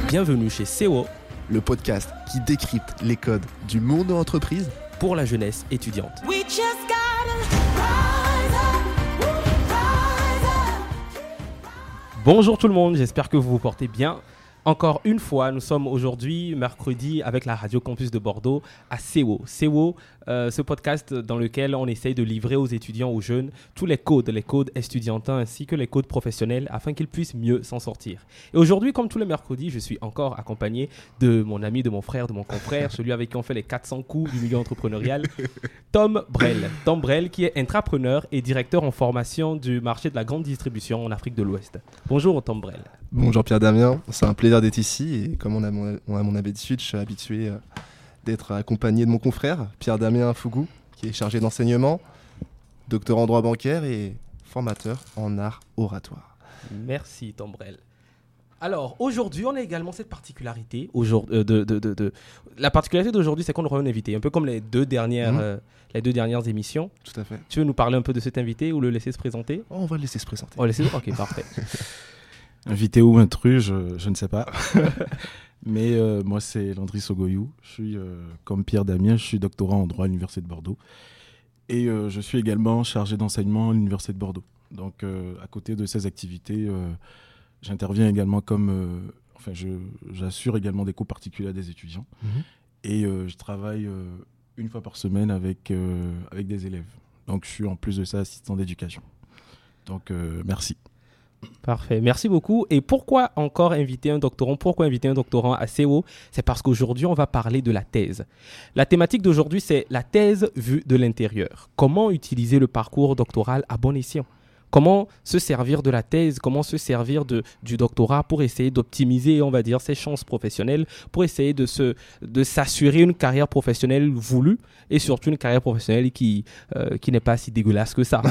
Bienvenue chez CEO, le podcast qui décrypte les codes du monde de l'entreprise pour la jeunesse étudiante. Bonjour tout le monde, j'espère que vous vous portez bien. Encore une fois, nous sommes aujourd'hui, mercredi, avec la Radio Campus de Bordeaux à CEO. CEO, ce podcast dans lequel on essaye de livrer aux étudiants, aux jeunes, tous les codes estudiantins ainsi que les codes professionnels afin qu'ils puissent mieux s'en sortir. Et aujourd'hui, comme tous les mercredis, je suis encore accompagné de mon ami, de mon frère, de mon confrère, celui avec qui on fait les 400 coups du milieu entrepreneurial, Tom Brel. Tom Brel qui est intrapreneur et directeur en formation du marché de la grande distribution en Afrique de l'Ouest. Bonjour Tom Brel. Bonjour Pierre Damien, c'est un plaisir d'être ici et comme on a mon habitude, je suis habitué d'être accompagné de mon confrère Pierre Damien Fougou qui est chargé d'enseignement, docteur en droit bancaire et formateur en art oratoire. Merci Tom Brel. Alors aujourd'hui on a également cette particularité, la particularité d'aujourd'hui c'est qu'on aura un invité, un peu comme les deux dernières émissions. Tout à fait. Tu veux nous parler un peu de cet invité ou le laisser se présenter ? On va le laisser se présenter. On va le laisser. Ok, parfait. Invité ou intrus, je ne sais pas. Mais moi, c'est Landry Sogoyou. Je suis, comme Pierre Damien, je suis doctorant en droit à l'Université de Bordeaux. Et je suis également chargé d'enseignement à l'Université de Bordeaux. Donc, à côté de ces activités, j'interviens également j'assure également des cours particuliers à des étudiants. Et je travaille une fois par semaine avec des élèves. Donc, je suis en plus de ça assistant d'éducation. Donc, merci. Parfait, merci beaucoup. Et pourquoi encore inviter un doctorant ? Pourquoi inviter un doctorant à CEO ? C'est parce qu'aujourd'hui, on va parler de la thèse. La thématique d'aujourd'hui, c'est la thèse vue de l'intérieur. Comment utiliser le parcours doctoral à bon escient ? Comment se servir de la thèse, comment se servir du doctorat pour essayer d'optimiser, on va dire, ses chances professionnelles, pour essayer de s'assurer une carrière professionnelle voulue et surtout une carrière professionnelle qui n'est pas si dégueulasse que ça.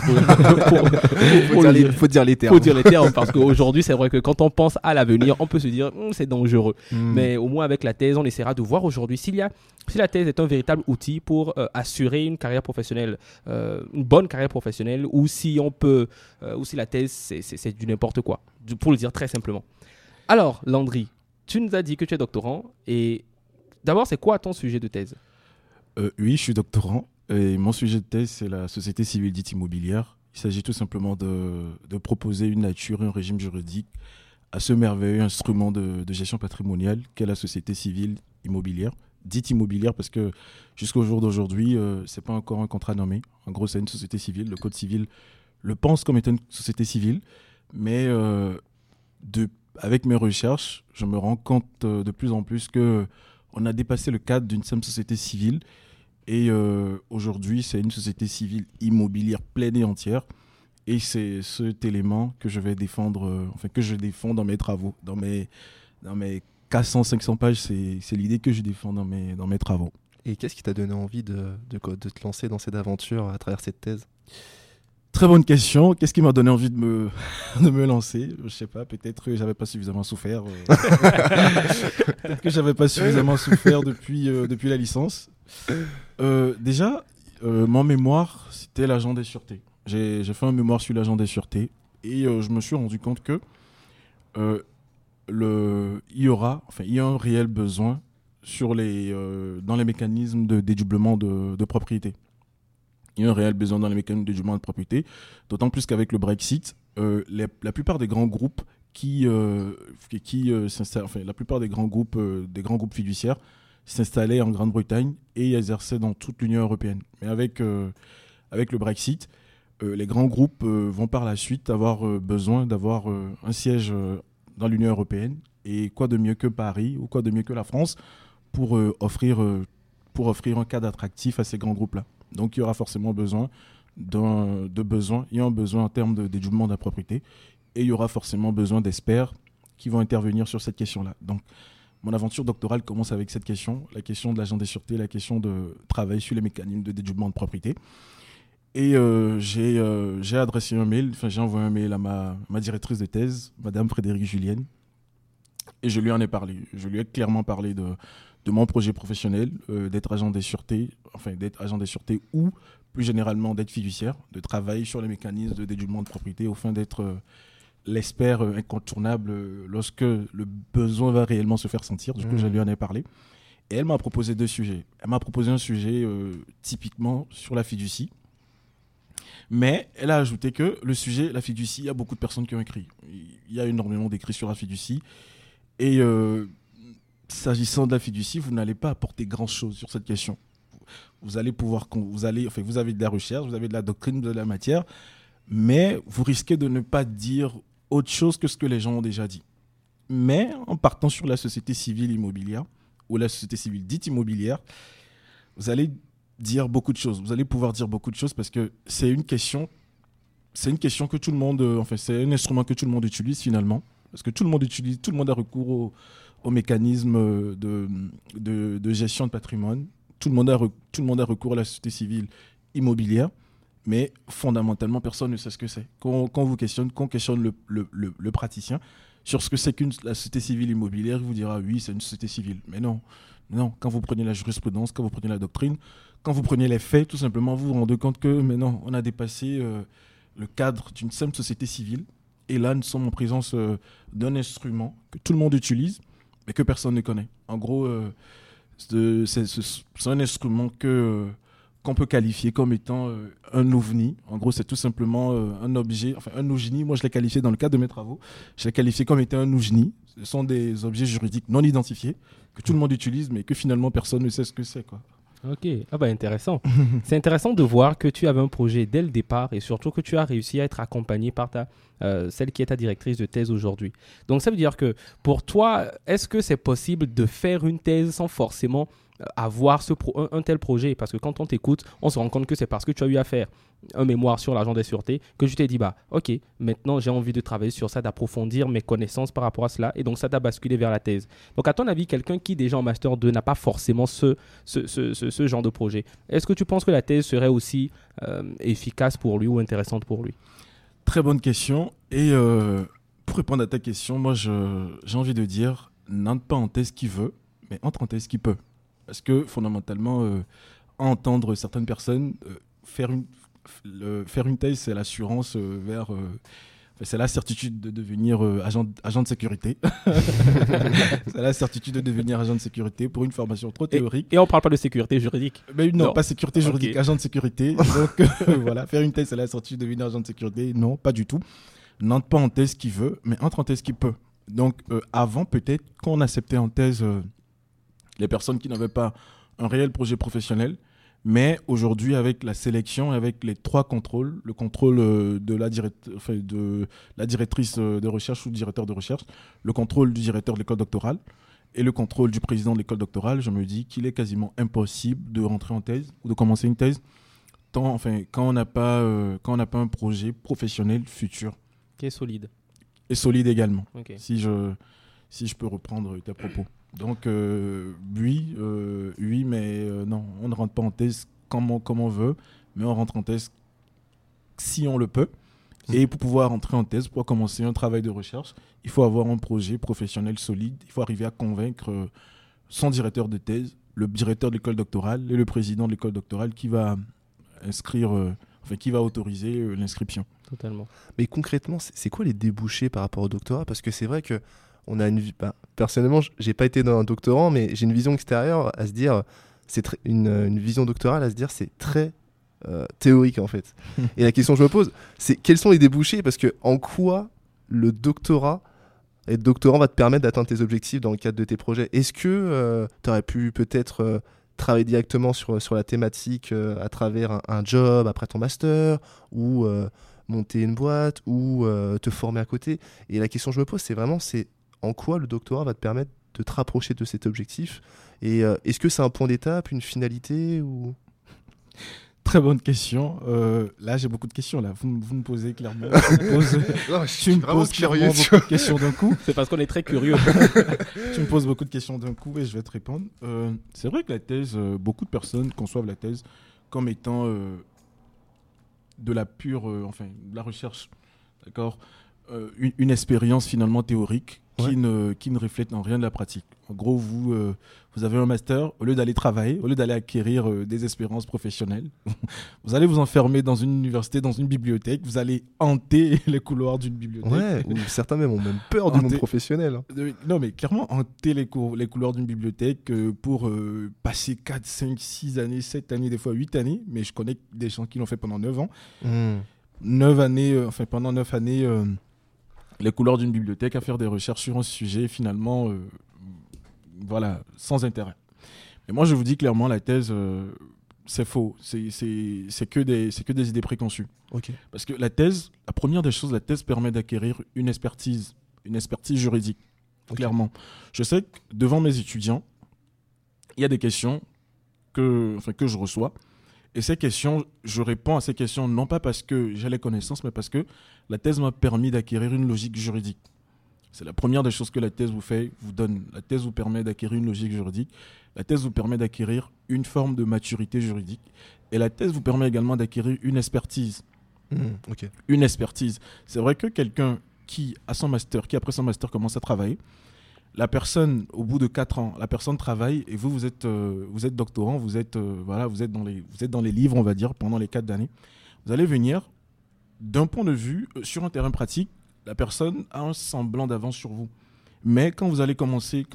Faut dire les termes. Faut dire les termes parce qu'aujourd'hui, c'est vrai que quand on pense à l'avenir, on peut se dire c'est dangereux. Mais au moins avec la thèse, on essaiera de voir aujourd'hui si la thèse est un véritable outil pour assurer une carrière professionnelle, une bonne carrière professionnelle, ou si la thèse c'est du n'importe quoi, pour le dire très simplement. Alors Landry, tu nous as dit que tu es doctorant et d'abord c'est quoi ton sujet de thèse ? Oui, je suis doctorant et mon sujet de thèse c'est la société civile dite immobilière. Il s'agit tout simplement de proposer une nature et un régime juridique à ce merveilleux instrument de gestion patrimoniale qu'est la société civile immobilière. Dite immobilière parce que jusqu'au jour d'aujourd'hui, c'est pas encore un contrat nommé. En gros, c'est une société civile. Le code civil le pense comme étant une société civile. Mais avec mes recherches, je me rends compte de plus en plus qu'on a dépassé le cadre d'une simple société civile. Et aujourd'hui, c'est une société civile immobilière pleine et entière. Et c'est cet élément que je vais défendre, que je défends dans mes travaux, dans mes 400-500 pages, c'est l'idée que je défends dans mes travaux. Et qu'est-ce qui t'a donné envie de te lancer dans cette aventure à travers cette thèse ? Très bonne question. Qu'est-ce qui m'a donné envie de me lancer ? Je sais pas, peut-être que j'avais pas suffisamment souffert. Peut-être que j'avais pas suffisamment souffert depuis la licence. Déjà, mon mémoire, c'était l'agent des sûretés. J'ai fait un mémoire sur l'agent des sûretés et je me suis rendu compte que il y a un réel besoin dans les mécanismes de dédoublement de propriété. Il y a un réel besoin dans les mécanismes de dédoublement de propriété, d'autant plus qu'avec le Brexit, la plupart des grands groupes la plupart des grands groupes fiduciaires s'installaient en Grande-Bretagne et exerçaient dans toute l'Union européenne. Mais avec le Brexit, les grands groupes vont par la suite avoir besoin d'avoir un siège dans l'Union européenne, et quoi de mieux que Paris ou quoi de mieux que la France pour offrir un cadre attractif à ces grands groupes-là. Donc il y aura forcément besoin il y a un besoin en termes de dédoublement de la propriété, et il y aura forcément besoin d'experts qui vont intervenir sur cette question-là. Donc mon aventure doctorale commence avec cette question, la question de l'agent des sûretés, la question de travailler sur les mécanismes de dédoublement de propriété. Et j'ai envoyé un mail à ma directrice de thèse, Madame Frédérique Julienne, et je lui en ai parlé. Je lui ai clairement parlé de mon projet professionnel, d'être agent des sûretés ou plus généralement d'être fiduciaire, de travailler sur les mécanismes de dédoublement de propriété au fin d'être l'espère incontournable lorsque le besoin va réellement se faire sentir. Du coup, je lui en ai parlé. Et elle m'a proposé 2 sujets. Elle m'a proposé un sujet typiquement sur la fiducie. Mais elle a ajouté que le sujet, la fiducie, il y a beaucoup de personnes qui ont écrit. Il y a énormément d'écrits sur la fiducie. Et s'agissant de la fiducie, vous n'allez pas apporter grand-chose sur cette question. Vous allez pouvoir, vous avez de la recherche, vous avez de la doctrine, de la matière, mais vous risquez de ne pas dire autre chose que ce que les gens ont déjà dit. Mais en partant sur la société civile immobilière, ou la société civile dite immobilière, vous allez dire beaucoup de choses. Vous allez pouvoir dire beaucoup de choses parce que c'est une question que tout le monde, c'est un instrument que tout le monde utilise finalement. Parce que tout le monde a recours au mécanisme de gestion de patrimoine. Tout le monde a recours à la société civile immobilière. Mais fondamentalement, personne ne sait ce que c'est. Quand on questionne le praticien sur ce que c'est la société civile immobilière, il vous dira oui, c'est une société civile. Mais non. Quand vous prenez la jurisprudence, quand vous prenez la doctrine, quand vous prenez les faits, tout simplement, vous vous rendez compte que mais non, on a dépassé le cadre d'une simple société civile. Et là, nous sommes en présence d'un instrument que tout le monde utilise, mais que personne ne connaît. En gros, c'est un instrument qu'on peut qualifier comme étant un ovni. En gros, c'est tout simplement un objet, un oujni. Moi, je l'ai qualifié dans le cadre de mes travaux. Je l'ai qualifié comme étant un oujni. Ce sont des objets juridiques non identifiés que tout le monde utilise, mais que finalement, personne ne sait ce que c'est, quoi. Ok, intéressant. C'est intéressant de voir que tu avais un projet dès le départ et surtout que tu as réussi à être accompagné par celle qui est ta directrice de thèse aujourd'hui. Donc ça veut dire que pour toi, est-ce que c'est possible de faire une thèse sans forcément avoir un tel projet? Parce que quand on t'écoute, on se rend compte que c'est parce que tu as eu à faire un mémoire sur l'agent des sûretés que tu t'es dit, ok, maintenant j'ai envie de travailler sur ça, d'approfondir mes connaissances par rapport à cela, et donc ça t'a basculé vers la thèse. Donc à ton avis, quelqu'un qui déjà en Master 2 n'a pas forcément ce genre de projet, est-ce que tu penses que la thèse serait aussi efficace pour lui ou intéressante pour lui? Très bonne question. Et pour répondre à ta question, moi j'ai envie de dire, n'entre pas en thèse qui veut, mais entre en thèse qui peut. Parce que fondamentalement, entendre certaines personnes faire une thèse, c'est l'assurance c'est la certitude de devenir agent de sécurité. C'est la certitude de devenir agent de sécurité pour une formation trop théorique. Et on ne parle pas de sécurité juridique. Mais non, pas sécurité juridique, okay. Agent de sécurité. Donc voilà, faire une thèse, c'est la certitude de devenir agent de sécurité. Non, pas du tout. N'entre pas en thèse qui veut, mais entre en thèse qui peut. Donc avant, peut-être qu'on acceptait en thèse les personnes qui n'avaient pas un réel projet professionnel, mais aujourd'hui, avec la sélection, avec les 3 contrôles, le contrôle de la directrice de recherche ou du directeur de recherche, le contrôle du directeur de l'école doctorale et le contrôle du président de l'école doctorale, je me dis qu'il est quasiment impossible de rentrer en thèse ou de commencer une thèse quand on n'a pas un projet professionnel futur. Qui est solide. Et solide également, okay. Si je peux reprendre tes propos. Donc oui, mais non, on ne rentre pas en thèse comme on veut, mais on rentre en thèse si on le peut. Et pour pouvoir rentrer en thèse, pour commencer un travail de recherche, il faut avoir un projet professionnel solide. Il faut arriver à convaincre son directeur de thèse, le directeur de l'école doctorale et le président de l'école doctorale qui va qui va autoriser l'inscription. Totalement. Mais concrètement, c'est quoi les débouchés par rapport au doctorat? Parce que c'est vrai que on a personnellement, j'ai pas été dans un doctorant, mais j'ai une vision extérieure à se dire, une vision doctorale à se dire, c'est très théorique en fait. Et la question que je me pose, c'est quels sont les débouchés? Parce que en quoi le doctorat, être doctorant va te permettre d'atteindre tes objectifs dans le cadre de tes projets? Est-ce que tu aurais pu peut-être travailler directement sur la thématique à travers un job après ton master, ou monter une boîte, ou te former à côté? Et la question que je me pose, c'est vraiment, en quoi le doctorat va te permettre de te rapprocher de cet objectif? Et est-ce que c'est un point d'étape, une finalité ou... Très bonne question. Là, j'ai beaucoup de questions. Là. Vous me posez clairement. Tu me poses clairement beaucoup de questions d'un coup. C'est parce qu'on est très curieux. Tu me poses beaucoup de questions d'un coup et je vais te répondre. C'est vrai que la thèse, beaucoup de personnes conçoivent la thèse comme étant de la pure, de la recherche. D'accord, une expérience finalement théorique qui ne reflètent en rien de la pratique. En gros, vous avez un master, au lieu d'aller travailler, au lieu d'aller acquérir des expériences professionnelles, vous allez vous enfermer dans une université, dans une bibliothèque, vous allez hanter les couloirs d'une bibliothèque. Ouais, ou certains même ont même peur du monde professionnel. Non, mais clairement, hanter les couloirs d'une bibliothèque pour passer 4, 5, 6 années, 7 années, des fois 8 années, mais je connais des gens qui l'ont fait pendant 9 ans. 9 années, pendant 9 années... les couloirs d'une bibliothèque à faire des recherches sur un sujet finalement voilà, sans intérêt. Mais moi je vous dis clairement, la thèse c'est faux, c'est que des idées préconçues. Okay. Parce que la première des choses, la thèse permet d'acquérir une expertise juridique. Okay. Clairement, je sais que devant mes étudiants, il y a des questions que je reçois. Et ces questions, je réponds à ces questions non pas parce que j'ai les connaissances, mais parce que la thèse m'a permis d'acquérir une logique juridique. C'est la première des choses que la thèse vous donne. La thèse vous permet d'acquérir une logique juridique. La thèse vous permet d'acquérir une forme de maturité juridique. Et la thèse vous permet également d'acquérir une expertise. Okay. Une expertise. C'est vrai que quelqu'un qui a son master, qui après son master commence à travailler, la personne, au bout de 4 ans, la personne travaille et vous êtes doctorant, vous êtes dans les livres, on va dire, pendant les 4 années. Vous allez venir, d'un point de vue, sur un terrain pratique, la personne a un semblant d'avance sur vous. Mais quand vous allez commencer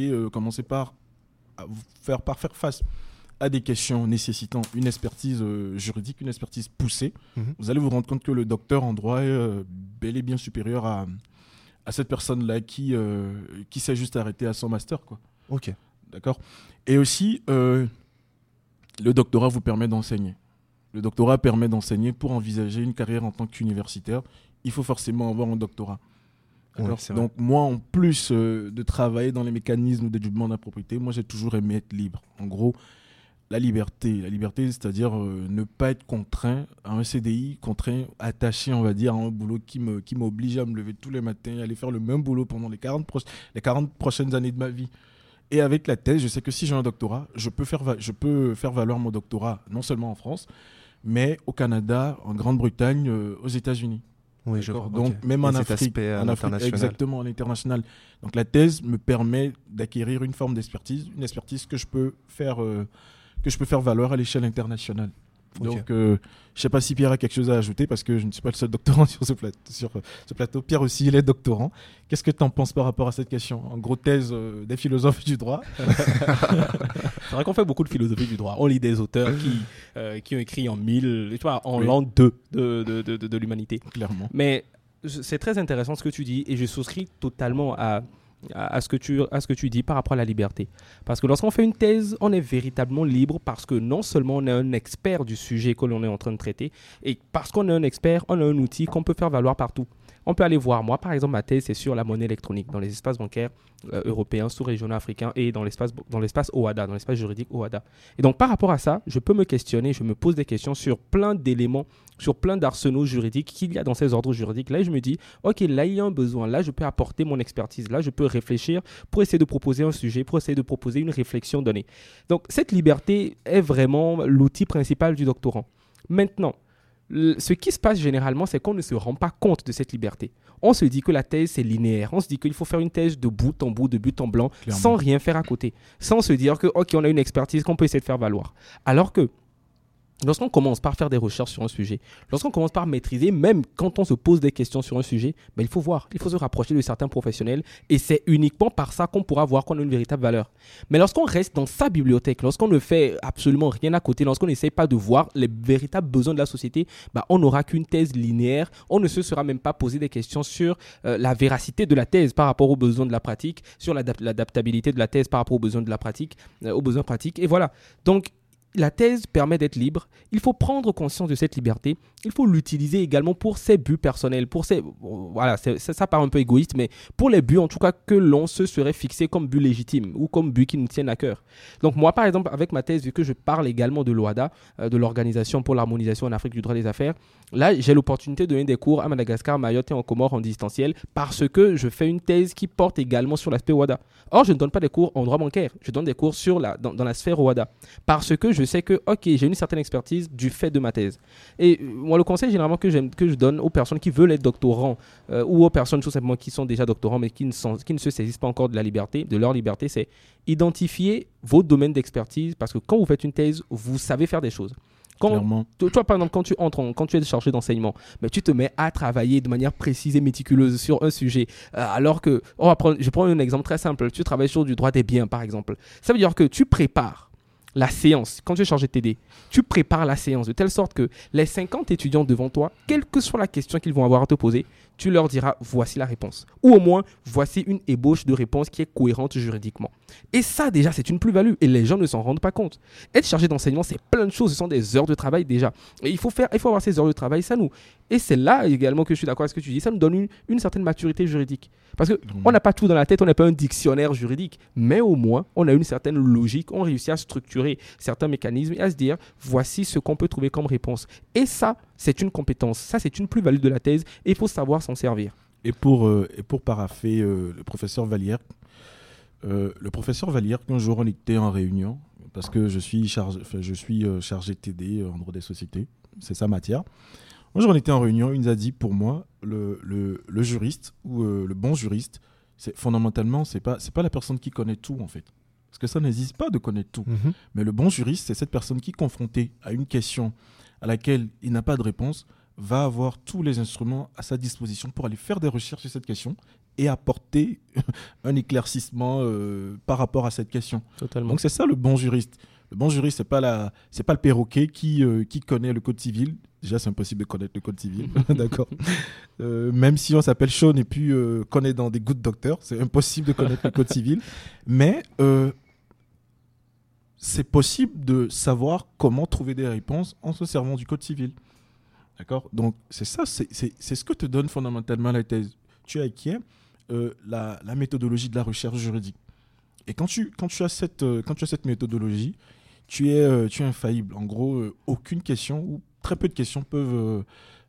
par faire face à des questions nécessitant une expertise juridique, une expertise poussée, vous allez vous rendre compte que le docteur en droit est bel et bien supérieur à cette personne-là qui s'est juste arrêtée à son master, quoi. Ok. D'accord. Et aussi, le doctorat vous permet d'enseigner. Le doctorat permet d'enseigner. Pour envisager une carrière en tant qu'universitaire, il faut forcément avoir un doctorat. D'accord. Ouais, donc moi, en plus de travailler dans les mécanismes de jugement de la propriété, moi j'ai toujours aimé être libre. En gros, la liberté, c'est-à-dire ne pas être contraint à un CDI, contraint, attaché, on va dire, à un boulot qui m'oblige à me lever tous les matins et aller faire le même boulot pendant les 40 prochaines années de ma vie. Et avec la thèse, je sais que si j'ai un doctorat, je peux faire valoir mon doctorat non seulement en France, mais au Canada, en Grande-Bretagne, aux États-Unis. Oui, je vois. Donc, même en Afrique, exactement, à l'international. Donc, la thèse me permet d'acquérir une forme d'expertise, une expertise que je peux faire valoir à l'échelle internationale. Okay. Donc, je ne sais pas si Pierre a quelque chose à ajouter parce que je ne suis pas le seul doctorant sur ce plateau. Pierre aussi, il est doctorant. Qu'est-ce que tu en penses par rapport à cette question ? En gros, thèse des philosophes du droit. C'est vrai qu'on fait beaucoup de philosophie du droit. On lit des auteurs qui ont écrit en l'an 2 de l'humanité. Clairement. Mais c'est très intéressant ce que tu dis et je souscris totalement à ce que tu dis par rapport à la liberté. Parce que lorsqu'on fait une thèse, on est véritablement libre parce que non seulement on est un expert du sujet que l'on est en train de traiter, et parce qu'on est un expert, on a un outil qu'on peut faire valoir partout. On peut aller voir, moi par exemple, ma thèse c'est sur la monnaie électronique dans les espaces bancaires européens, sous-régionaux africains et dans l'espace OHADA, dans l'espace juridique OHADA. Et donc par rapport à ça, je peux me questionner, je me pose des questions sur plein d'éléments, sur plein d'arsenaux juridiques qu'il y a dans ces ordres juridiques. Là, je me dis, ok, là il y a un besoin, là je peux apporter mon expertise, là je peux réfléchir pour essayer de proposer un sujet, pour essayer de proposer une réflexion donnée. Donc cette liberté est vraiment l'outil principal du doctorant. Maintenant, ce qui se passe généralement, c'est qu'on ne se rend pas compte de cette liberté. On se dit que la thèse, c'est linéaire. On se dit qu'il faut faire une thèse de bout en bout, de but en blanc, clairement, sans rien faire à côté. Sans se dire que, ok, on a une expertise qu'on peut essayer de faire valoir. Alors que lorsqu'on commence par faire des recherches sur un sujet, lorsqu'on commence par maîtriser, même quand on se pose des questions sur un sujet, il faut voir, il faut se rapprocher de certains professionnels et c'est uniquement par ça qu'on pourra voir qu'on a une véritable valeur. Mais lorsqu'on reste dans sa bibliothèque, lorsqu'on ne fait absolument rien à côté, lorsqu'on n'essaye pas de voir les véritables besoins de la société, on n'aura qu'une thèse linéaire, on ne se sera même pas posé des questions sur la véracité de la thèse par rapport aux besoins de la pratique, sur l'adaptabilité de la thèse par rapport aux besoins de la pratique, aux besoins pratiques, et voilà. Donc, la thèse permet d'être libre. Il faut prendre conscience de cette liberté. Il faut l'utiliser également pour ses buts personnels. Voilà, ça paraît un peu égoïste, mais pour les buts, en tout cas, que l'on se serait fixé comme but légitime ou comme but qui nous tienne à cœur. Donc moi, par exemple, avec ma thèse, vu que je parle également de l'OHADA, de l'Organisation pour l'harmonisation en Afrique du droit des affaires, là, j'ai l'opportunité de donner des cours à Madagascar, Mayotte et en Comores en distanciel parce que je fais une thèse qui porte également sur l'aspect OHADA. Or, je ne donne pas des cours en droit bancaire. Je donne des cours dans la sphère OHADA parce que je je sais que, ok, j'ai une certaine expertise du fait de ma thèse. Et moi, le conseil généralement que je donne aux personnes qui veulent être doctorants ou aux personnes tout simplement qui sont déjà doctorants mais qui ne se saisissent pas encore de leur liberté, c'est identifier vos domaines d'expertise parce que quand vous faites une thèse, vous savez faire des choses. Toi, par exemple, quand tu es chargé d'enseignement, mais tu te mets à travailler de manière précise et méticuleuse sur un sujet, alors que, je prends un exemple très simple, tu travailles sur du droit des biens, par exemple. Ça veut dire que tu prépares la séance, quand tu es chargé de t'aider, tu prépares la séance de telle sorte que les 50 étudiants devant toi, quelle que soit la question qu'ils vont avoir à te poser, tu leur diras voici la réponse. Ou au moins, voici une ébauche de réponse qui est cohérente juridiquement. Et ça, déjà, c'est une plus-value et les gens ne s'en rendent pas compte. Être chargé d'enseignement, c'est plein de choses, ce sont des heures de travail déjà. Et il faut avoir ces heures de travail, et c'est là également que je suis d'accord avec ce que tu dis, ça nous donne une certaine maturité juridique. Parce qu'on n'a pas tout dans la tête, on n'a pas un dictionnaire juridique, mais au moins, on a une certaine logique, on réussit à structurer certains mécanismes et à se dire, voici ce qu'on peut trouver comme réponse. Et ça, c'est une compétence, ça, c'est une plus-value de la thèse et il faut savoir s'en servir. Et pour parapher le professeur Vallière, un jour, on était en réunion, parce que je suis chargé de TD en droit des sociétés, c'est sa matière. Un jour, on était en réunion, il nous a dit, pour moi, le juriste ou le bon juriste, fondamentalement, c'est pas la personne qui connaît tout, en fait. Parce que ça n'existe pas de connaître tout. Mm-hmm. Mais le bon juriste, c'est cette personne qui, confrontée à une question à laquelle il n'a pas de réponse, va avoir tous les instruments à sa disposition pour aller faire des recherches sur cette question et apporter un éclaircissement par rapport à cette question. Totalement. Donc c'est ça le bon juriste. Le bon juriste, c'est pas le perroquet qui connaît le code civil. Déjà, c'est impossible de connaître le code civil, d'accord. Même si on s'appelle Sean et puis qu'on est dans des Good Doctors, c'est impossible de connaître le code civil. Mais c'est possible de savoir comment trouver des réponses en se servant du code civil. D'accord ? Donc, c'est ça, c'est ce que te donne fondamentalement la thèse. Tu acquiers la méthodologie de la recherche juridique. Et quand tu as cette méthodologie, tu es infaillible. En gros, aucune question ou très peu de questions peuvent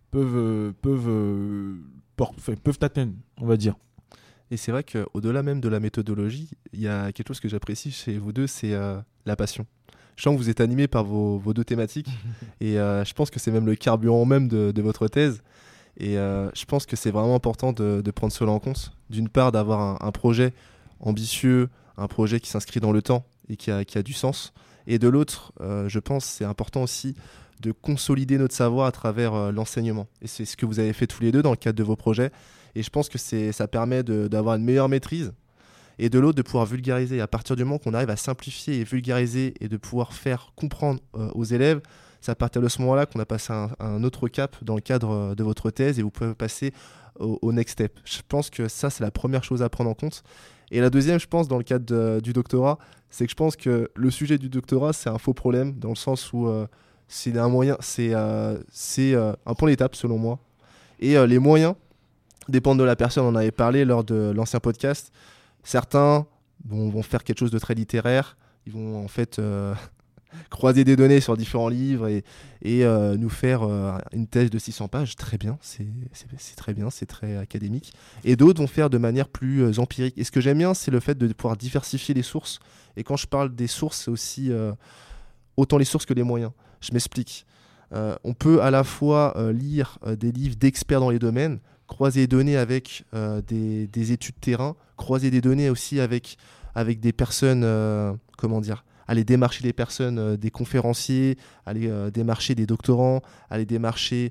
t'atteindre, on va dire. Et c'est vrai qu'au-delà même de la méthodologie, il y a quelque chose que j'apprécie chez vous deux, c'est la passion. Je sens que vous êtes animés par vos deux thématiques et je pense que c'est même le carburant même de votre thèse. Et je pense que c'est vraiment important de prendre cela en compte. D'une part, d'avoir un projet ambitieux, un projet qui s'inscrit dans le temps et qui a du sens. Et de l'autre, je pense que c'est important aussi de consolider notre savoir à travers l'enseignement. Et c'est ce que vous avez fait tous les deux dans le cadre de vos projets. Et je pense que ça permet d'avoir une meilleure maîtrise. Et de l'autre, de pouvoir vulgariser. À partir du moment qu'on arrive à simplifier et vulgariser et de pouvoir faire comprendre aux élèves, c'est à partir de ce moment-là qu'on a passé un autre cap dans le cadre de votre thèse et vous pouvez passer au next step. Je pense que ça, c'est la première chose à prendre en compte. Et la deuxième, je pense, dans le cadre du doctorat, c'est que je pense que le sujet du doctorat, c'est un faux problème dans le sens où c'est un moyen, c'est un point d'étape selon moi. Et les moyens dépendent de la personne. On en avait parlé lors de l'ancien podcast. Certains vont faire quelque chose de très littéraire. Ils vont en fait croiser des données sur différents livres et nous faire une thèse de 600 pages. Très bien, c'est très bien, c'est très académique. Et d'autres vont faire de manière plus empirique. Et ce que j'aime bien, c'est le fait de pouvoir diversifier les sources. Et quand je parle des sources, c'est aussi autant les sources que les moyens. Je m'explique. On peut à la fois lire des livres d'experts dans les domaines, croiser des données avec des études terrain, croiser des données aussi avec des personnes, aller démarcher des personnes, des conférenciers, aller démarcher des doctorants, aller démarcher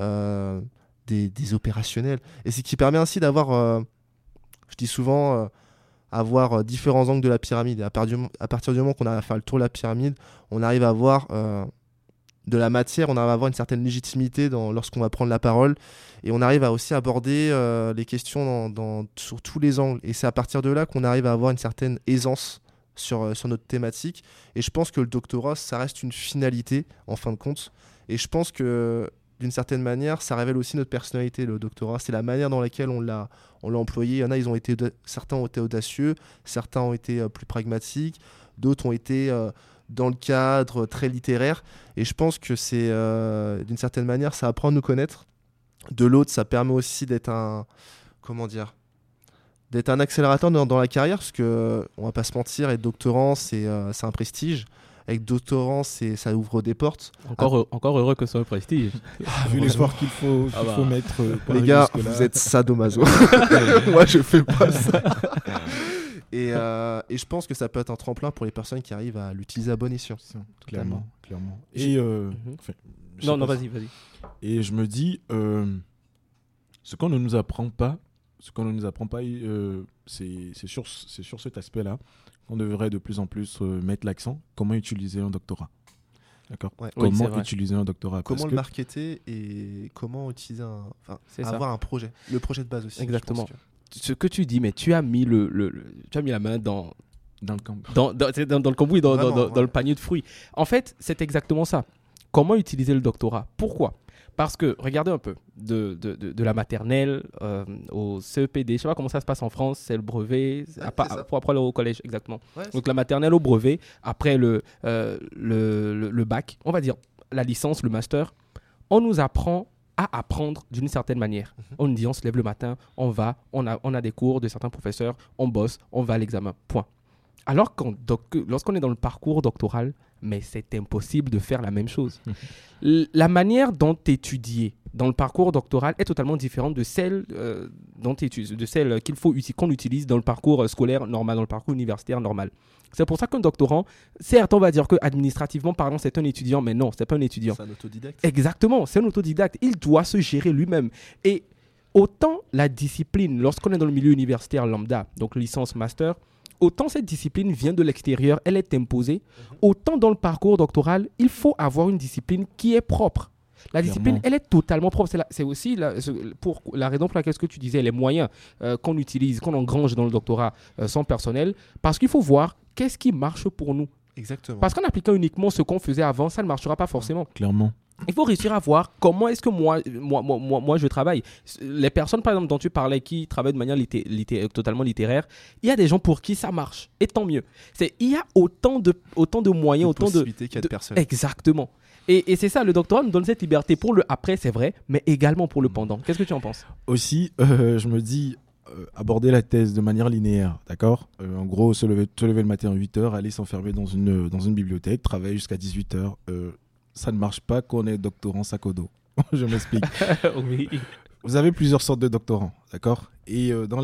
des opérationnels. Et ce qui permet ainsi d'avoir, je dis souvent, avoir différents angles de la pyramide. Et à partir du moment qu'on arrive à faire le tour de la pyramide, on arrive à avoir de la matière, on arrive à avoir une certaine légitimité lorsqu'on va prendre la parole et on arrive à aussi aborder les questions sur tous les angles. Et c'est à partir de là qu'on arrive à avoir une certaine aisance sur notre thématique. Et je pense que le doctorat, ça reste une finalité en fin de compte. Et je pense que d'une certaine manière, ça révèle aussi notre personnalité, le doctorat. C'est la manière dans laquelle on l'a employé. Il y en a, certains ont été audacieux, certains ont été plus pragmatiques, d'autres ont été dans le cadre très littéraire. Et je pense que c'est, d'une certaine manière, ça apprend à nous connaître. De l'autre, ça permet aussi d'être un accélérateur dans la carrière, parce que on va pas se mentir, être doctorant, c'est un prestige. avec doctorant, ça ouvre des portes. Encore heureux que ce soit un prestige. Vu l'effort qu'il faut mettre. Pour Les arriver gars, jusque-là. vous êtes sadomaso. Moi, je fais pas ça. Et je pense que ça peut être un tremplin pour les personnes qui arrivent à l'utiliser à bon escient. Clairement. Et Non, vas-y. Et je me dis, ce qu'on ne nous apprend pas, c'est sur cet aspect-là qu'on devrait de plus en plus mettre l'accent. Comment utiliser un doctorat. D'accord. Ouais. Comment utiliser un doctorat. Comment le marketer et comment utiliser avoir un projet. Le projet de base aussi. Exactement. Ce que tu dis, mais tu as mis tu as mis la main dans le camp. Dans le cambouis, dans le panier de fruits. En fait, c'est exactement ça. Comment utiliser le doctorat? Pourquoi? Parce que, regardez un peu, de la maternelle au CEPD, je ne sais pas comment ça se passe en France, c'est le brevet, pour après aller au collège, exactement. Ouais, donc la maternelle au brevet, après le bac, on va dire la licence, le master, on nous apprend à apprendre d'une certaine manière. On nous dit, on se lève le matin, on a des cours de certains professeurs, on bosse, on va à l'examen, point. Alors lorsqu'on est dans le parcours doctoral, mais c'est impossible de faire la même chose. La manière dont étudier dans le parcours doctoral est totalement différente de celle qu'on utilise dans le parcours scolaire normal, dans le parcours universitaire normal. C'est pour ça qu'un doctorant, certes, on va dire qu'administrativement parlant, c'est un étudiant, mais non, c'est pas un étudiant. C'est un autodidacte. Exactement, c'est un autodidacte. Il doit se gérer lui-même. Et autant la discipline, lorsqu'on est dans le milieu universitaire lambda, donc licence, master, autant cette discipline vient de l'extérieur, elle est imposée, autant dans le parcours doctoral, il faut avoir une discipline qui est propre. La discipline, elle est totalement propre. C'est aussi pour la raison pour laquelle ce que tu disais, les moyens qu'on utilise, qu'on engrange dans le doctorat sont personnels, parce qu'il faut voir qu'est-ce qui marche pour nous. Exactement. Parce qu'en appliquant uniquement ce qu'on faisait avant, ça ne marchera pas forcément. Clairement. Il faut réussir à voir comment est-ce que moi je travaille. Les personnes, par exemple, dont tu parlais, qui travaillent de manière totalement littéraire, il y a des gens pour qui ça marche. Et tant mieux. Il y a autant de moyens, autant de possibilités qu'il y a de personnes. Exactement. Et c'est ça, le doctorat nous donne cette liberté pour le après, c'est vrai, mais également pour le pendant. Qu'est-ce que tu en penses? Aussi, je me dis, aborder la thèse de manière linéaire, d'accord? En gros, se lever le matin à 8h, aller s'enfermer dans une bibliothèque, travailler jusqu'à 18h. Ça ne marche pas quand on est doctorant sac au dos. Je m'explique. Oui. Vous avez plusieurs sortes de doctorants, d'accord? Et dans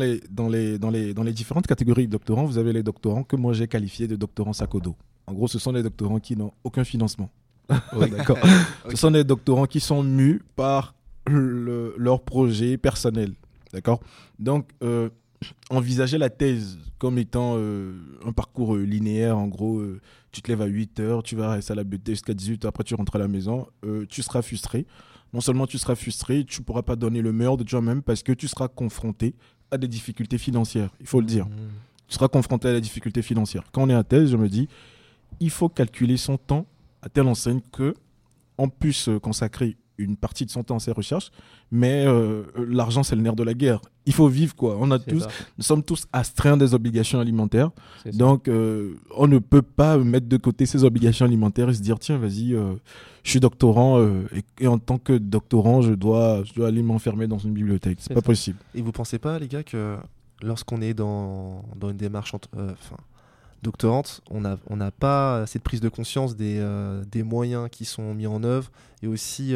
les différentes catégories de doctorants, vous avez les doctorants que moi j'ai qualifiés de doctorants sac au dos. En gros, ce sont les doctorants qui n'ont aucun financement. Oui, d'accord. Ce sont des doctorants qui sont mus par leur projet personnel, d'accord? Donc, envisager la thèse comme étant un parcours linéaire, en gros, tu te lèves à 8h, tu vas rester à la bibliothèque jusqu'à 18h, après tu rentres à la maison, tu seras frustré. Non seulement tu seras frustré, tu ne pourras pas donner le meilleur de toi-même parce que tu seras confronté à des difficultés financières, il faut le dire. Tu seras confronté à des difficultés financières. Quand on est à thèse, je me dis, il faut calculer son temps à telle enseigne qu'on puisse consacrer une partie de son temps à ses recherches, mais l'argent, c'est le nerf de la guerre. Il faut vivre, quoi. Nous sommes tous astreints des obligations alimentaires. Donc, on ne peut pas mettre de côté ces obligations alimentaires et se dire, tiens, vas-y, je suis doctorant et en tant que doctorant, je dois aller m'enfermer dans une bibliothèque. C'est pas possible. Et vous pensez pas, les gars, que lorsqu'on est dans une démarche doctorante, on n'a pas cette prise de conscience des moyens qui sont mis en œuvre et aussi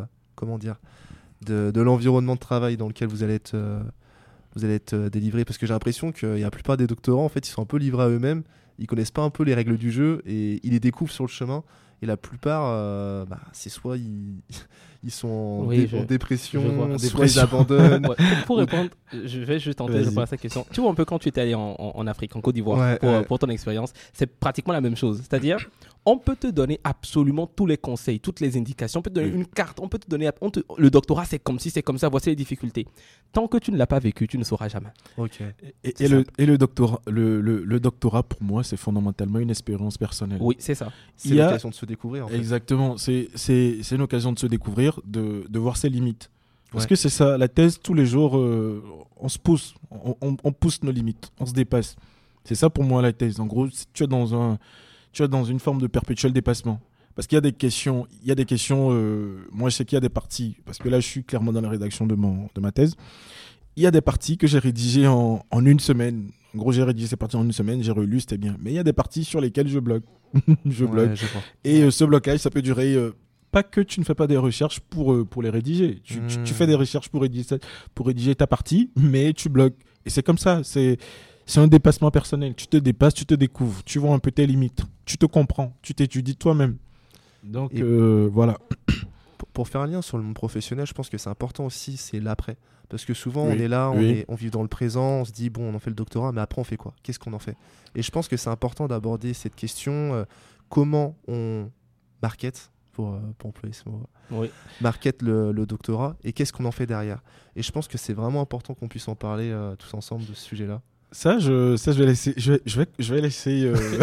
de l'environnement de travail dans lequel vous allez être délivré, parce que j'ai l'impression que la plupart des doctorants, en fait, ils sont un peu livrés à eux-mêmes, ils connaissent pas un peu les règles du jeu et ils les découvrent sur le chemin, et la plupart c'est soit ils sont en dépression, soit ils abandonnent. Ouais. Pour répondre, je vais juste tenter de répondre à cette question. Tu vois un peu quand tu étais allé en Afrique, en Côte d'Ivoire, pour ton expérience, c'est pratiquement la même chose. C'est-à-dire, on peut te donner absolument tous les conseils, toutes les indications, on peut te donner une carte, on peut te donner le doctorat, c'est comme ci, c'est comme ça, voici les difficultés. Tant que tu ne l'as pas vécu, tu ne sauras jamais. Okay. Et le doctorat, pour moi, c'est fondamentalement une expérience personnelle. Oui, c'est ça. C'est l'occasion de se découvrir, en fait. Exactement, c'est une occasion de se découvrir, de voir ses limites. Parce que c'est ça, la thèse, tous les jours, on se pousse, on pousse nos limites, on se dépasse. C'est ça pour moi la thèse. En gros, tu es dans une forme de perpétuel dépassement. Parce qu'il y a des questions, moi je sais qu'il y a des parties, parce que là je suis clairement dans la rédaction de ma thèse, il y a des parties que j'ai rédigées en une semaine. En gros, j'ai rédigé ces parties en une semaine, j'ai relu, c'était bien. Mais il y a des parties sur lesquelles je bloque. Je bloque. Et ce blocage, ça peut durer... pas que tu ne fais pas des recherches pour les rédiger. Tu fais des recherches pour rédiger ta partie, mais tu bloques. Et c'est comme ça. C'est un dépassement personnel. Tu te dépasses, tu te découvres. Tu vois un peu tes limites. Tu te comprends. Tu t'étudies toi-même. Donc, voilà. Pour faire un lien sur le monde professionnel, je pense que c'est important aussi, c'est l'après. Parce que souvent, Oui, on est là, oui. on vit dans le présent, on se dit, bon, on en fait le doctorat, mais après, on fait quoi ? Qu'est-ce qu'on en fait ? Et je pense que c'est important d'aborder cette question, comment on market, pour employer ce mot, market le doctorat, et qu'est-ce qu'on en fait derrière ? Et je pense que c'est vraiment important qu'on puisse en parler tous ensemble de ce sujet-là. Ça, je vais laisser, je vais laisser,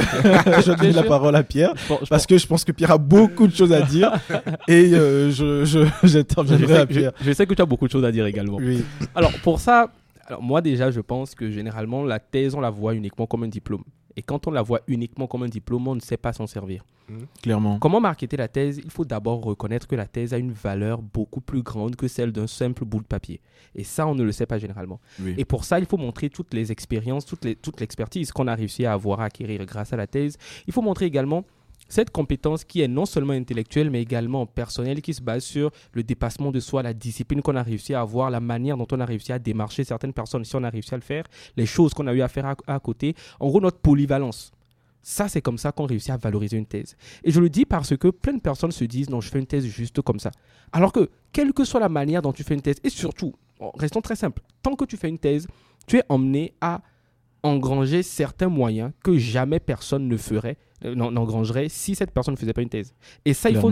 je vais donner la parole à Pierre, parce que je pense que Pierre a beaucoup de choses à dire, et j'interviendrai à Pierre. Je sais que tu as beaucoup de choses à dire également. Oui. Alors, pour ça, moi déjà, je pense que généralement, la thèse, on la voit uniquement comme un diplôme. Et quand on la voit uniquement comme un diplôme, on ne sait pas s'en servir. Clairement. Comment marketer la thèse ? Il faut d'abord reconnaître que la thèse a une valeur beaucoup plus grande que celle d'un simple bout de papier. Et ça, on ne le sait pas généralement. Oui. Et pour ça, il faut montrer toutes les expériences, toute l'expertise qu'on a réussi à avoir, à acquérir grâce à la thèse. Il faut montrer également cette compétence qui est non seulement intellectuelle, mais également personnelle, qui se base sur le dépassement de soi, la discipline qu'on a réussi à avoir, la manière dont on a réussi à démarcher certaines personnes, si on a réussi à le faire, les choses qu'on a eu à faire à côté. En gros, notre polyvalence. Ça, c'est comme ça qu'on réussit à valoriser une thèse. Et je le dis parce que plein de personnes se disent « Non, je fais une thèse juste comme ça ». Alors que, quelle que soit la manière dont tu fais une thèse, et surtout, restons très simples, tant que tu fais une thèse, tu es emmené à engranger certains moyens que jamais personne ne ferait, n'engrangerait si cette personne ne faisait pas une thèse. Et ça, il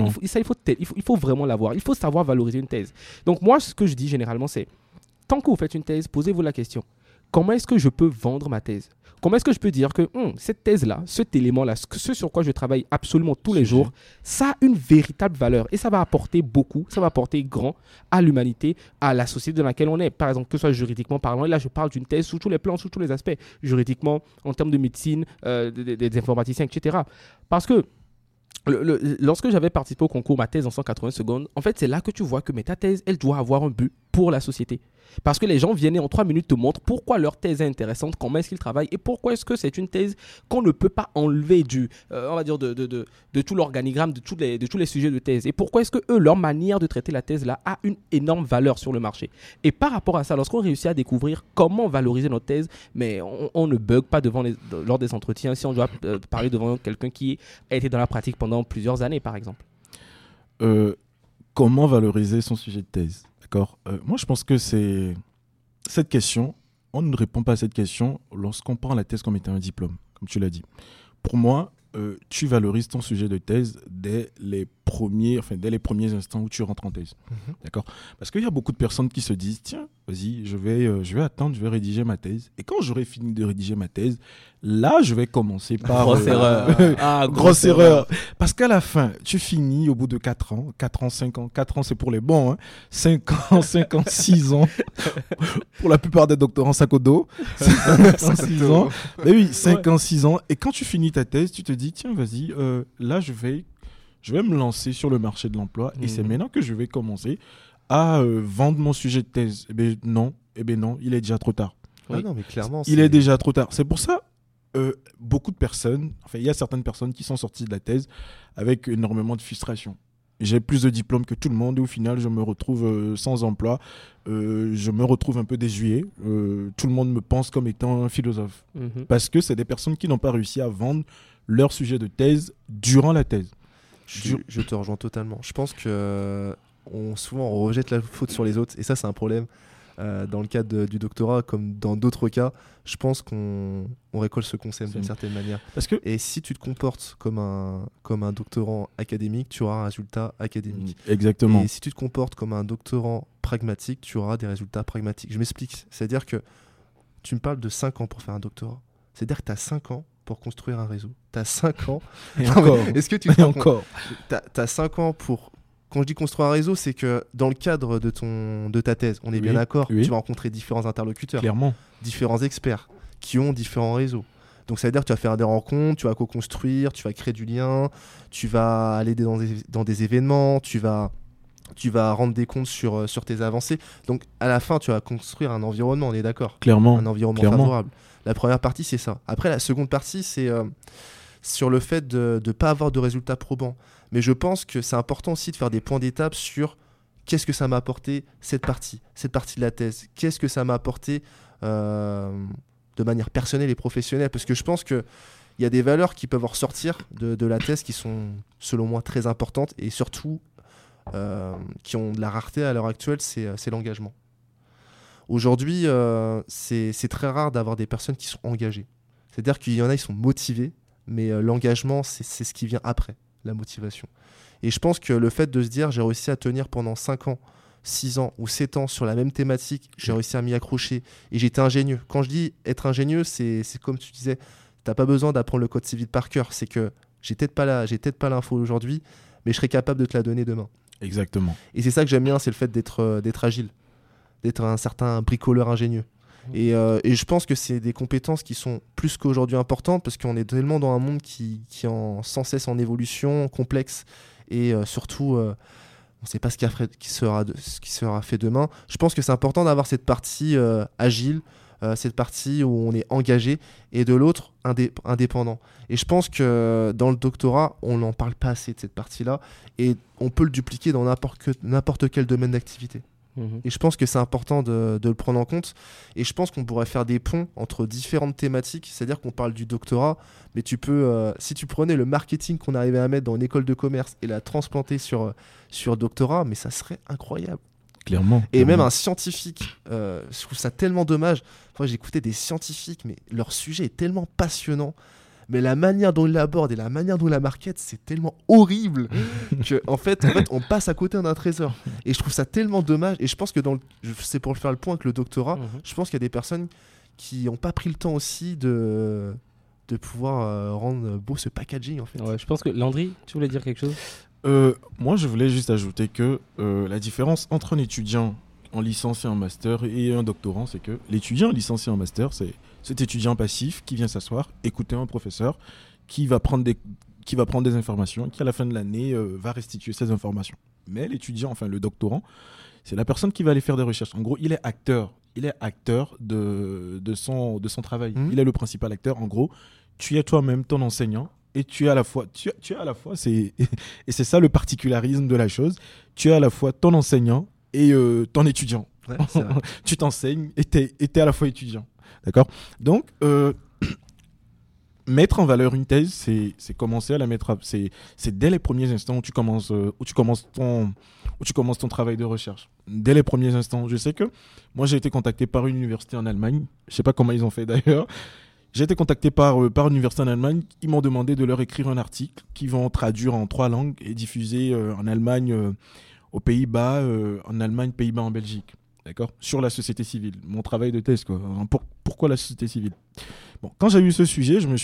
faut vraiment l'avoir. Il faut savoir valoriser une thèse. Donc moi, ce que je dis généralement, c'est, tant que vous faites une thèse, posez-vous la question. Comment est-ce que je peux vendre ma thèse ? Comment est-ce que je peux dire que cette thèse-là, cet élément-là, ce sur quoi je travaille absolument tous les jours, ça a une véritable valeur et ça va apporter beaucoup, ça va apporter grand à l'humanité, à la société dans laquelle on est. Par exemple, que ce soit juridiquement parlant, et là je parle d'une thèse sous tous les plans, sous tous les aspects, juridiquement, en termes de médecine, des informaticiens, etc. Parce que lorsque j'avais participé au concours Ma thèse en 180 secondes, en fait, c'est là que tu vois que ta thèse, elle doit avoir un but pour la société. Parce que les gens viennent et en 3 minutes te montrent pourquoi leur thèse est intéressante, comment est-ce qu'ils travaillent et pourquoi est-ce que c'est une thèse qu'on ne peut pas enlever on va dire de tout l'organigramme, de tous les sujets de thèse. Et pourquoi est-ce que eux, leur manière de traiter la thèse là a une énorme valeur sur le marché. Et par rapport à ça, lorsqu'on réussit à découvrir comment valoriser notre thèse, mais on ne bug pas lors des entretiens si on doit parler devant quelqu'un qui a été dans la pratique pendant plusieurs années, par exemple. Comment valoriser son sujet de thèse ? D'accord. Moi, je pense que c'est cette question, on ne répond pas à cette question lorsqu'on prend la thèse comme étant un diplôme, comme tu l'as dit. Pour moi, tu valorises ton sujet de thèse dès les premiers instants où tu rentres en thèse. D'accord ? Parce qu'il y a beaucoup de personnes qui se disent, tiens, vas-y, je vais attendre, je vais rédiger ma thèse. Et quand j'aurai fini de rédiger ma thèse, là, je vais commencer par... Grosse erreur. Grosse erreur. Parce qu'à la fin, tu finis au bout de 4 ans, 5 ans. 4 ans, c'est pour les bons. Hein. 5 ans, 6 ans. Pour la plupart des doctorants, sac au dos. 6 ans. Mais oui, 5 ans, 6 ans. Et quand tu finis ta thèse, tu te dis, tiens, vas-y, là, je vais me lancer sur le marché de l'emploi et c'est maintenant que je vais commencer à vendre mon sujet de thèse. Eh bien non, il est déjà trop tard. Oui. Ah non, mais clairement, il est déjà trop tard. C'est pour ça, beaucoup de personnes, il y a certaines personnes qui sont sorties de la thèse avec énormément de frustration. J'ai plus de diplômes que tout le monde et au final, je me retrouve sans emploi. Je me retrouve un peu désuet. Tout le monde me pense comme étant un philosophe. Parce que c'est des personnes qui n'ont pas réussi à vendre leur sujet de thèse durant la thèse. Je te rejoins totalement. Je pense que souvent on rejette la faute sur les autres et ça c'est un problème dans le cadre du doctorat comme dans d'autres cas. Je pense qu'on récolte ce concept d'une certaine manière. Et si tu te comportes comme un doctorant académique, tu auras un résultat académique. Exactement. Et si tu te comportes comme un doctorant pragmatique, tu auras des résultats pragmatiques. Je m'explique. C'est-à-dire que tu me parles de 5 ans pour faire un doctorat. C'est-à-dire que tu as 5 ans pour construire un réseau. Tu as 5 ans. Et encore. Est-ce que tu te encore. Tu as 5 ans pour... Quand je dis construire un réseau, c'est que dans le cadre de ta thèse, on est bien d'accord, tu vas rencontrer différents interlocuteurs, différents experts qui ont différents réseaux. Donc ça veut dire que tu vas faire des rencontres, tu vas co-construire, tu vas créer du lien, tu vas aller dans des événements, tu vas tu vas rendre des comptes sur tes avancées. Donc à la fin, tu vas construire un environnement, on est d'accord ? Clairement. Un environnement favorable. La première partie, c'est ça. Après, la seconde partie, c'est sur le fait de ne pas avoir de résultats probants. Mais je pense que c'est important aussi de faire des points d'étape sur qu'est-ce que ça m'a apporté cette partie de la thèse. Qu'est-ce que ça m'a apporté de manière personnelle et professionnelle. Parce que je pense qu'il y a des valeurs qui peuvent ressortir de la thèse qui sont, selon moi, très importantes et surtout qui ont de la rareté à l'heure actuelle, c'est l'engagement. Aujourd'hui, c'est très rare d'avoir des personnes qui sont engagées. C'est-à-dire qu'il y en a, ils sont motivés, mais l'engagement, c'est ce qui vient après, la motivation. Et je pense que le fait de se dire, j'ai réussi à tenir pendant 5 ans, 6 ans ou 7 ans sur la même thématique, j'ai réussi à m'y accrocher et j'étais ingénieux. Quand je dis être ingénieux, c'est comme tu disais, t'as pas besoin d'apprendre le code civil par cœur. C'est que j'ai peut-être pas l'info aujourd'hui, mais je serai capable de te la donner demain. Exactement. Et c'est ça que j'aime bien, c'est le fait d'être agile, d'être un certain bricoleur ingénieux. Et je pense que c'est des compétences qui sont plus qu'aujourd'hui importantes parce qu'on est tellement dans un monde qui est sans cesse en évolution, complexe et surtout on ne sait pas ce qui sera fait demain. Je pense que c'est important d'avoir cette partie agile, cette partie où on est engagé et de l'autre indépendant. Et je pense que dans le doctorat, on n'en parle pas assez de cette partie-là et on peut le dupliquer dans n'importe quel domaine d'activité. Et je pense que c'est important de le prendre en compte. Et je pense qu'on pourrait faire des ponts entre différentes thématiques. C'est-à-dire qu'on parle du doctorat, mais tu peux, si tu prenais le marketing qu'on arrivait à mettre dans une école de commerce et la transplanter sur doctorat, mais ça serait incroyable. Clairement. Et même un scientifique, je trouve ça tellement dommage. Enfin, j'ai écouté des scientifiques, mais leur sujet est tellement passionnant. Mais la manière dont ils l'abordent et la manière dont ils la marketent, c'est tellement horrible que en fait, on passe à côté d'un trésor. Et je trouve ça tellement dommage. Et je pense que c'est pour faire le point avec le doctorat, je pense qu'il y a des personnes qui n'ont pas pris le temps aussi de pouvoir rendre beau ce packaging en fait. Ouais, je pense que Landry, tu voulais dire quelque chose ? Moi, je voulais juste ajouter que la différence entre un étudiant en licence et en master et un doctorant, c'est que l'étudiant en licence et en master, c'est cet étudiant passif qui vient s'asseoir, écouter un professeur qui va prendre des informations, qui à la fin de l'année va restituer ces informations. Mais l'étudiant, enfin le doctorant, c'est la personne qui va aller faire des recherches. En gros, il est acteur de son travail. Il est le principal acteur. En gros, tu es toi-même ton enseignant. Et tu es à la fois, et c'est ça le particularisme de la chose, tu es à la fois ton enseignant et ton étudiant. Ouais, c'est vrai. Tu t'enseignes et t'es à la fois étudiant. D'accord ? Donc, mettre en valeur une thèse, c'est commencer à la mettre. C'est dès les premiers instants où tu commences ton travail de recherche. Dès les premiers instants. Je sais que moi, j'ai été contacté par une université en Allemagne. Je ne sais pas comment ils ont fait d'ailleurs. J'ai été contacté par une université en Allemagne. Ils m'ont demandé de leur écrire un article qu'ils vont traduire en 3 langues et diffuser en Allemagne, aux Pays-Bas, en Allemagne, Pays-Bas, en Belgique. D'accord ? Sur la société civile. Mon travail de thèse, quoi. Pourquoi la société civile ? Bon, quand j'ai eu ce sujet, quand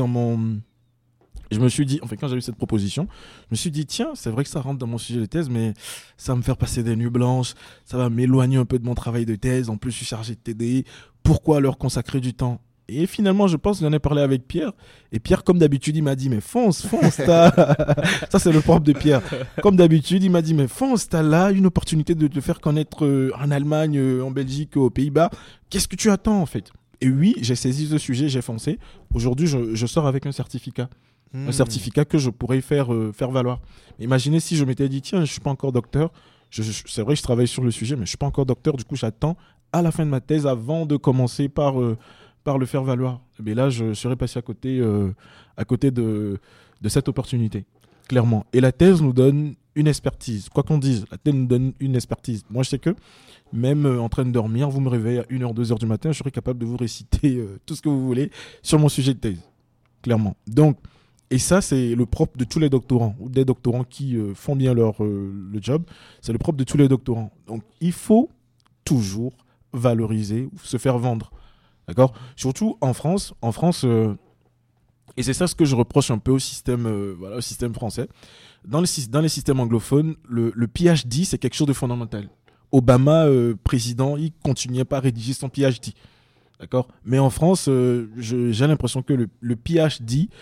j'ai eu cette proposition, je me suis dit, tiens, c'est vrai que ça rentre dans mon sujet de thèse, mais ça va me faire passer des nuits blanches, ça va m'éloigner un peu de mon travail de thèse. En plus, je suis chargé de TD. Pourquoi leur consacrer du temps ? Et finalement, je pense que j'en ai parlé avec Pierre. Et Pierre, comme d'habitude, il m'a dit, mais fonce, ça, c'est le propre de Pierre. Comme d'habitude, il m'a dit, mais fonce, t'as là une opportunité de te faire connaître en Allemagne, en Belgique, aux Pays-Bas. Qu'est-ce que tu attends, en fait ? Et oui, j'ai saisi ce sujet, j'ai foncé. Aujourd'hui, je sors avec un certificat. Un certificat que je pourrais faire valoir. Imaginez si je m'étais dit, tiens, je ne suis pas encore docteur. C'est vrai que je travaille sur le sujet, mais je ne suis pas encore docteur. Du coup, j'attends à la fin de ma thèse avant de commencer par le faire valoir. Mais là, je serais passé à côté de cette opportunité, clairement. Et la thèse nous donne une expertise. Quoi qu'on dise, la thèse nous donne une expertise. Moi, je sais que même en train de dormir, vous me réveillez à 1h, 2h du matin, je serai capable de vous réciter tout ce que vous voulez sur mon sujet de thèse, clairement. Donc, et ça, c'est le propre de tous les doctorants, ou des doctorants qui font bien le job. C'est le propre de tous les doctorants. Donc, il faut toujours valoriser, se faire vendre. D'accord ? Surtout en France, et c'est ça ce que je reproche un peu au système français. Dans les systèmes anglophones, le PhD, c'est quelque chose de fondamental. Obama, président, il continuait pas à rédiger son PhD. D'accord ? Mais en France, j'ai l'impression que le PhD,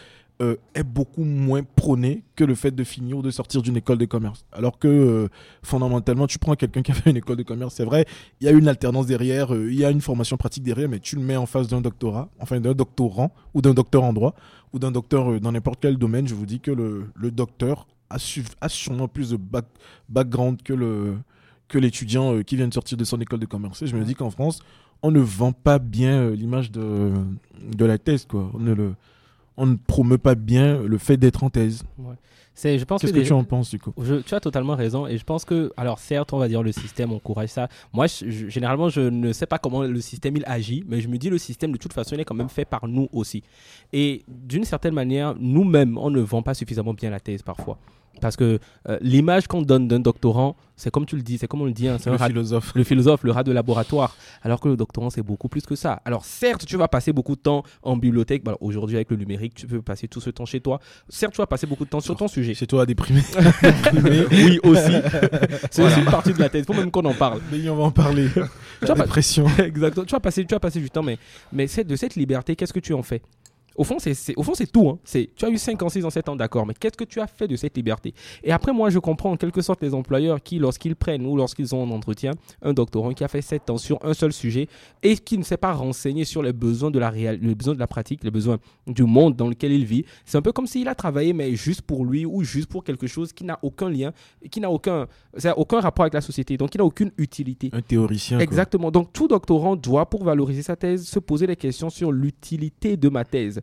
est beaucoup moins prôné que le fait de finir ou de sortir d'une école de commerce. Alors que fondamentalement, tu prends quelqu'un qui a fait une école de commerce, c'est vrai, il y a une alternance derrière, il y a une formation pratique derrière, mais tu le mets en face d'un doctorat, enfin d'un doctorant ou d'un docteur en droit ou d'un docteur dans n'importe quel domaine, je vous dis que le docteur a sûrement plus de background que l'étudiant qui vient de sortir de son école de commerce. Et je me dis qu'en France, on ne vend pas bien l'image de la thèse, quoi. On ne promeut pas bien le fait d'être en thèse. Ouais. Je pense Qu'est-ce que tu en penses, du coup? Tu as totalement raison. Et je pense que, alors certes, on va dire le système encourage ça. Moi, généralement, je ne sais pas comment le système il agit, mais je me dis le système, de toute façon, il est quand même fait par nous aussi. Et d'une certaine manière, nous-mêmes, on ne vend pas suffisamment bien la thèse parfois. Parce que l'image qu'on donne d'un doctorant, c'est comme tu le dis, c'est comme on le dit, hein, c'est le philosophe, le rat de laboratoire. Alors que le doctorant, c'est beaucoup plus que ça. Alors certes, tu vas passer beaucoup de temps en bibliothèque. Bah, aujourd'hui, avec le numérique, tu peux passer tout ce temps chez toi. Certes, tu vas passer beaucoup de temps sur ton sujet. Chez toi, à déprimer. Oui, aussi. C'est aussi une partie de la thèse. Il faut même qu'on en parle. Mais on va en parler. La dépression. Exactement. Tu vas passer du temps, mais de cette liberté, qu'est-ce que tu en fais? Au fond, c'est tout. Hein. Tu as eu 5 ans, 6 ans, 7 ans, d'accord, mais qu'est-ce que tu as fait de cette liberté? Et après, moi, je comprends en quelque sorte les employeurs qui, lorsqu'ils prennent ou lorsqu'ils ont en entretien un doctorant qui a fait 7 ans sur un seul sujet et qui ne s'est pas renseigné sur les besoins de les besoins de la pratique, les besoins du monde dans lequel il vit. C'est un peu comme s'il a travaillé, mais juste pour lui ou juste pour quelque chose qui n'a aucun lien, qui n'a aucun rapport avec la société, donc qui n'a aucune utilité. Un théoricien. Exactement. Quoi. Donc, tout doctorant doit, pour valoriser sa thèse, se poser des questions sur l'utilité de ma thèse.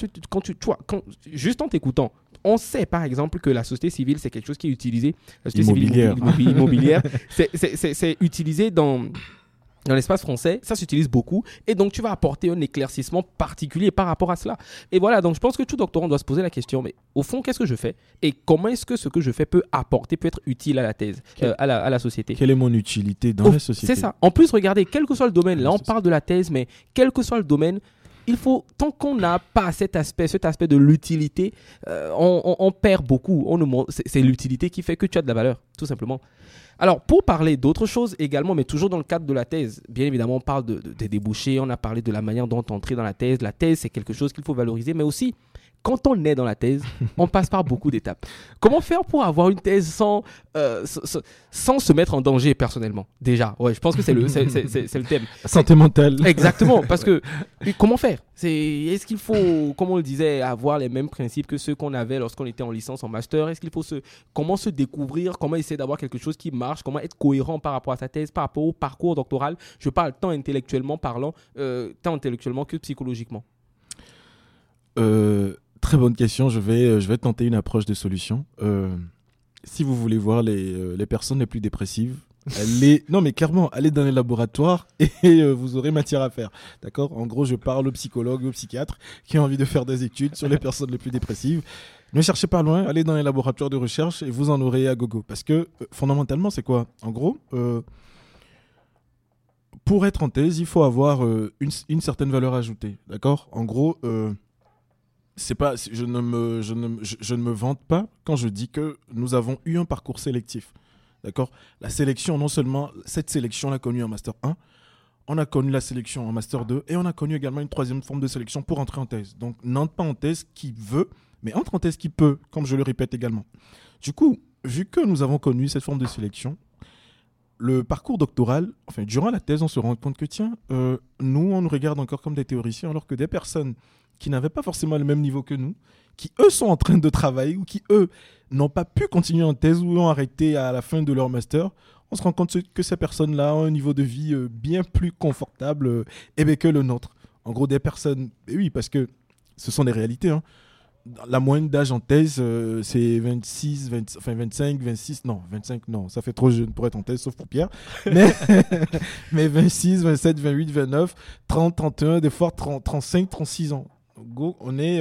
Juste en t'écoutant, on sait par exemple que la société civile, c'est quelque chose qui est utilisé. La société immobilière. Civile immobilière, c'est utilisé dans l'espace français, ça s'utilise beaucoup. Et donc, tu vas apporter un éclaircissement particulier par rapport à cela. Et voilà, donc je pense que tout doctorant doit se poser la question, mais au fond, qu'est-ce que je fais? Et comment est-ce que ce que je fais peut être utile à la thèse, à la société? Quelle est mon utilité dans la société? C'est ça. En plus, regardez, quel que soit le domaine, là on parle de la thèse, mais quel que soit le domaine, il faut, tant qu'on n'a pas cet aspect de l'utilité, on perd beaucoup. C'est l'utilité qui fait que tu as de la valeur, tout simplement. Alors, pour parler d'autres choses également, mais toujours dans le cadre de la thèse, bien évidemment, on parle des débouchés, on a parlé de la manière dont entrer dans la thèse. La thèse, c'est quelque chose qu'il faut valoriser, mais aussi, quand on est dans la thèse, on passe par beaucoup d'étapes. Comment faire pour avoir une thèse sans se mettre en danger personnellement? Déjà, ouais, je pense que c'est le thème. Santé mentale. Exactement, parce que comment faire? Est-ce qu'il faut, comme on le disait, avoir les mêmes principes que ceux qu'on avait lorsqu'on était en licence, en master? Est-ce qu'il faut comment se découvrir, comment essayer d'avoir quelque chose qui marche, comment être cohérent par rapport à sa thèse, par rapport au parcours doctoral? Je parle tant intellectuellement parlant, tant intellectuellement que psychologiquement. Très bonne question. Je vais tenter une approche de solution. Si vous voulez voir les personnes les plus dépressives, allez dans les laboratoires et vous aurez matière à faire. D'accord? En gros, je parle aux psychologues, aux psychiatres qui ont envie de faire des études sur les personnes les plus dépressives. Ne cherchez pas loin, allez dans les laboratoires de recherche et vous en aurez à gogo. Parce que fondamentalement, c'est quoi? En gros, pour être en thèse, il faut avoir une certaine valeur ajoutée. D'accord? En gros, je ne me vante pas quand je dis que nous avons eu un parcours sélectif. D'accord? La sélection, non seulement cette sélection, on l'a connue en Master 1, on a connu la sélection en Master 2 et on a connu également une troisième forme de sélection pour entrer en thèse. Donc, n'entre pas en thèse qui veut, mais entre en thèse qui peut, comme je le répète également. Du coup, vu que nous avons connu cette forme de sélection, le parcours doctoral, enfin, durant la thèse, on se rend compte que, nous, on nous regarde encore comme des théoriciens, alors que des personnes qui n'avaient pas forcément le même niveau que nous, qui, eux, sont en train de travailler ou qui, eux, n'ont pas pu continuer en thèse ou ont arrêté à la fin de leur master, on se rend compte que ces personnes-là ont un niveau de vie bien plus confortable que le nôtre. En gros, des personnes... Et oui, parce que ce sont des réalités. Hein. La moyenne d'âge en thèse, c'est 25, 26... Non, 25, non, ça fait trop jeune pour être en thèse, sauf pour Pierre. Mais 26, 27, 28, 29, 30, 31, des fois 35, 36 ans. Go, on est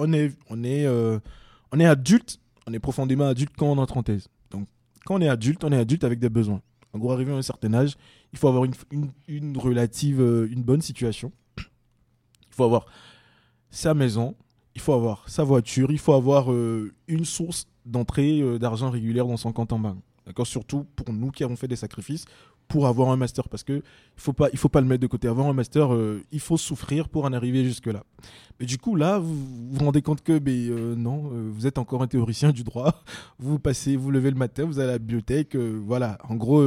adulte, on est profondément adulte quand on entre en thèse. Donc, quand on est adulte avec des besoins. En gros, arrivé à un certain âge, il faut avoir une bonne situation. Il faut avoir sa maison, il faut avoir sa voiture, il faut avoir une source d'entrée d'argent régulière dans son compte en banque. D'accord ? Surtout pour nous qui avons fait des sacrifices pour avoir un master, parce que il faut pas le mettre de côté. Avoir un master, il faut souffrir pour en arriver jusque-là. Mais du coup, là, vous vous rendez compte que non, vous êtes encore un théoricien du droit. Vous levez le matin, vous allez à la bibliothèque. Voilà, en gros,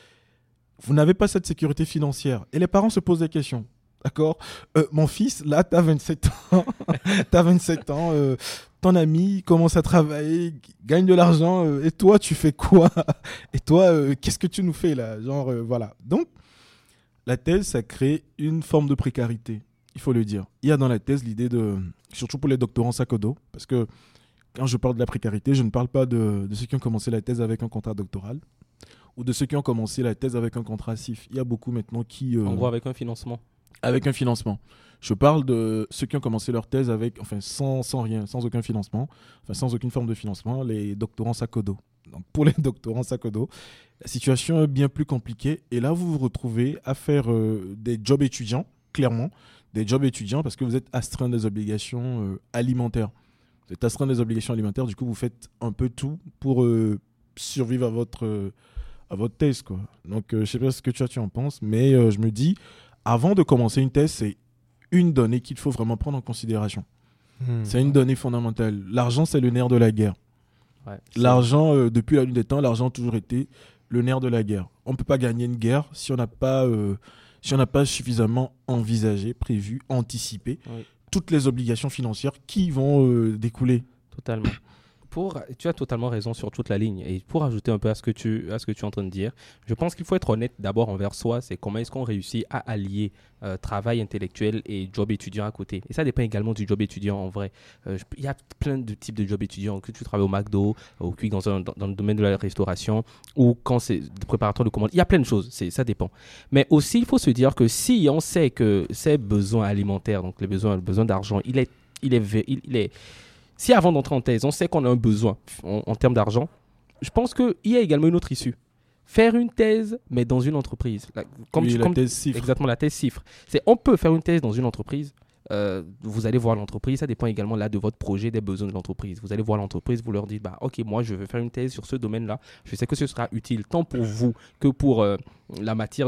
vous n'avez pas cette sécurité financière. Et les parents se posent des questions. D'accord, mon fils, là, t'as 27 ans. T'as 27 ans. Ton ami commence à travailler, gagne de l'argent. Et toi, tu fais quoi? Et toi, qu'est-ce que tu nous fais là? Genre, voilà. Donc, la thèse, ça crée une forme de précarité. Il faut le dire. Il y a dans la thèse l'idée surtout pour les doctorants sac au dos, parce que quand je parle de la précarité, je ne parle pas de ceux qui ont commencé la thèse avec un contrat doctoral ou de ceux qui ont commencé la thèse avec un contrat CIF. Il y a beaucoup maintenant qui... En gros, avec un financement. Avec un financement. Je parle de ceux qui ont commencé leur thèse sans rien, sans aucun financement, sans aucune forme de financement, les doctorants sac au dos. Donc pour les doctorants sac au dos, la situation est bien plus compliquée. Et là, vous vous retrouvez à faire des jobs étudiants, clairement, des jobs étudiants parce que vous êtes astreint des obligations alimentaires. Vous êtes astreint des obligations alimentaires, du coup, vous faites un peu tout pour survivre à votre thèse, quoi. Donc, je ne sais pas ce que tu en penses, mais je me dis, avant de commencer une thèse, c'est une donnée qu'il faut vraiment prendre en considération. C'est une donnée fondamentale. L'argent, c'est le nerf de la guerre. Ouais, l'argent, depuis la nuit des temps, l'argent a toujours été le nerf de la guerre. On ne peut pas gagner une guerre si on n'a pas suffisamment envisagé, prévu, anticipé toutes les obligations financières qui vont découler. Totalement. Tu as totalement raison sur toute la ligne. Et pour ajouter un peu à ce que tu es en train de dire, je pense qu'il faut être honnête d'abord envers soi. C'est comment est-ce qu'on réussit à allier travail intellectuel et job étudiant à côté. Et ça dépend également du job étudiant en vrai. Il y a plein de types de jobs étudiants. Que tu travailles au McDo, ou dans le domaine de la restauration, ou quand c'est préparateur de commandes. Il y a plein de choses. Ça dépend. Mais aussi, il faut se dire que si on sait que ces besoins alimentaires, donc le besoin d'argent, il est si avant d'entrer en thèse, on sait qu'on a un besoin en termes d'argent, je pense qu'il y a également une autre issue. Faire une thèse, mais dans une entreprise. La thèse CIFRE. Exactement, la thèse CIFRE. On peut faire une thèse dans une entreprise. Vous allez voir l'entreprise, ça dépend également là de votre projet, des besoins de l'entreprise. Vous allez voir l'entreprise, vous leur dites, ok, moi je veux faire une thèse sur ce domaine-là. Je sais que ce sera utile tant pour vous que pour la matière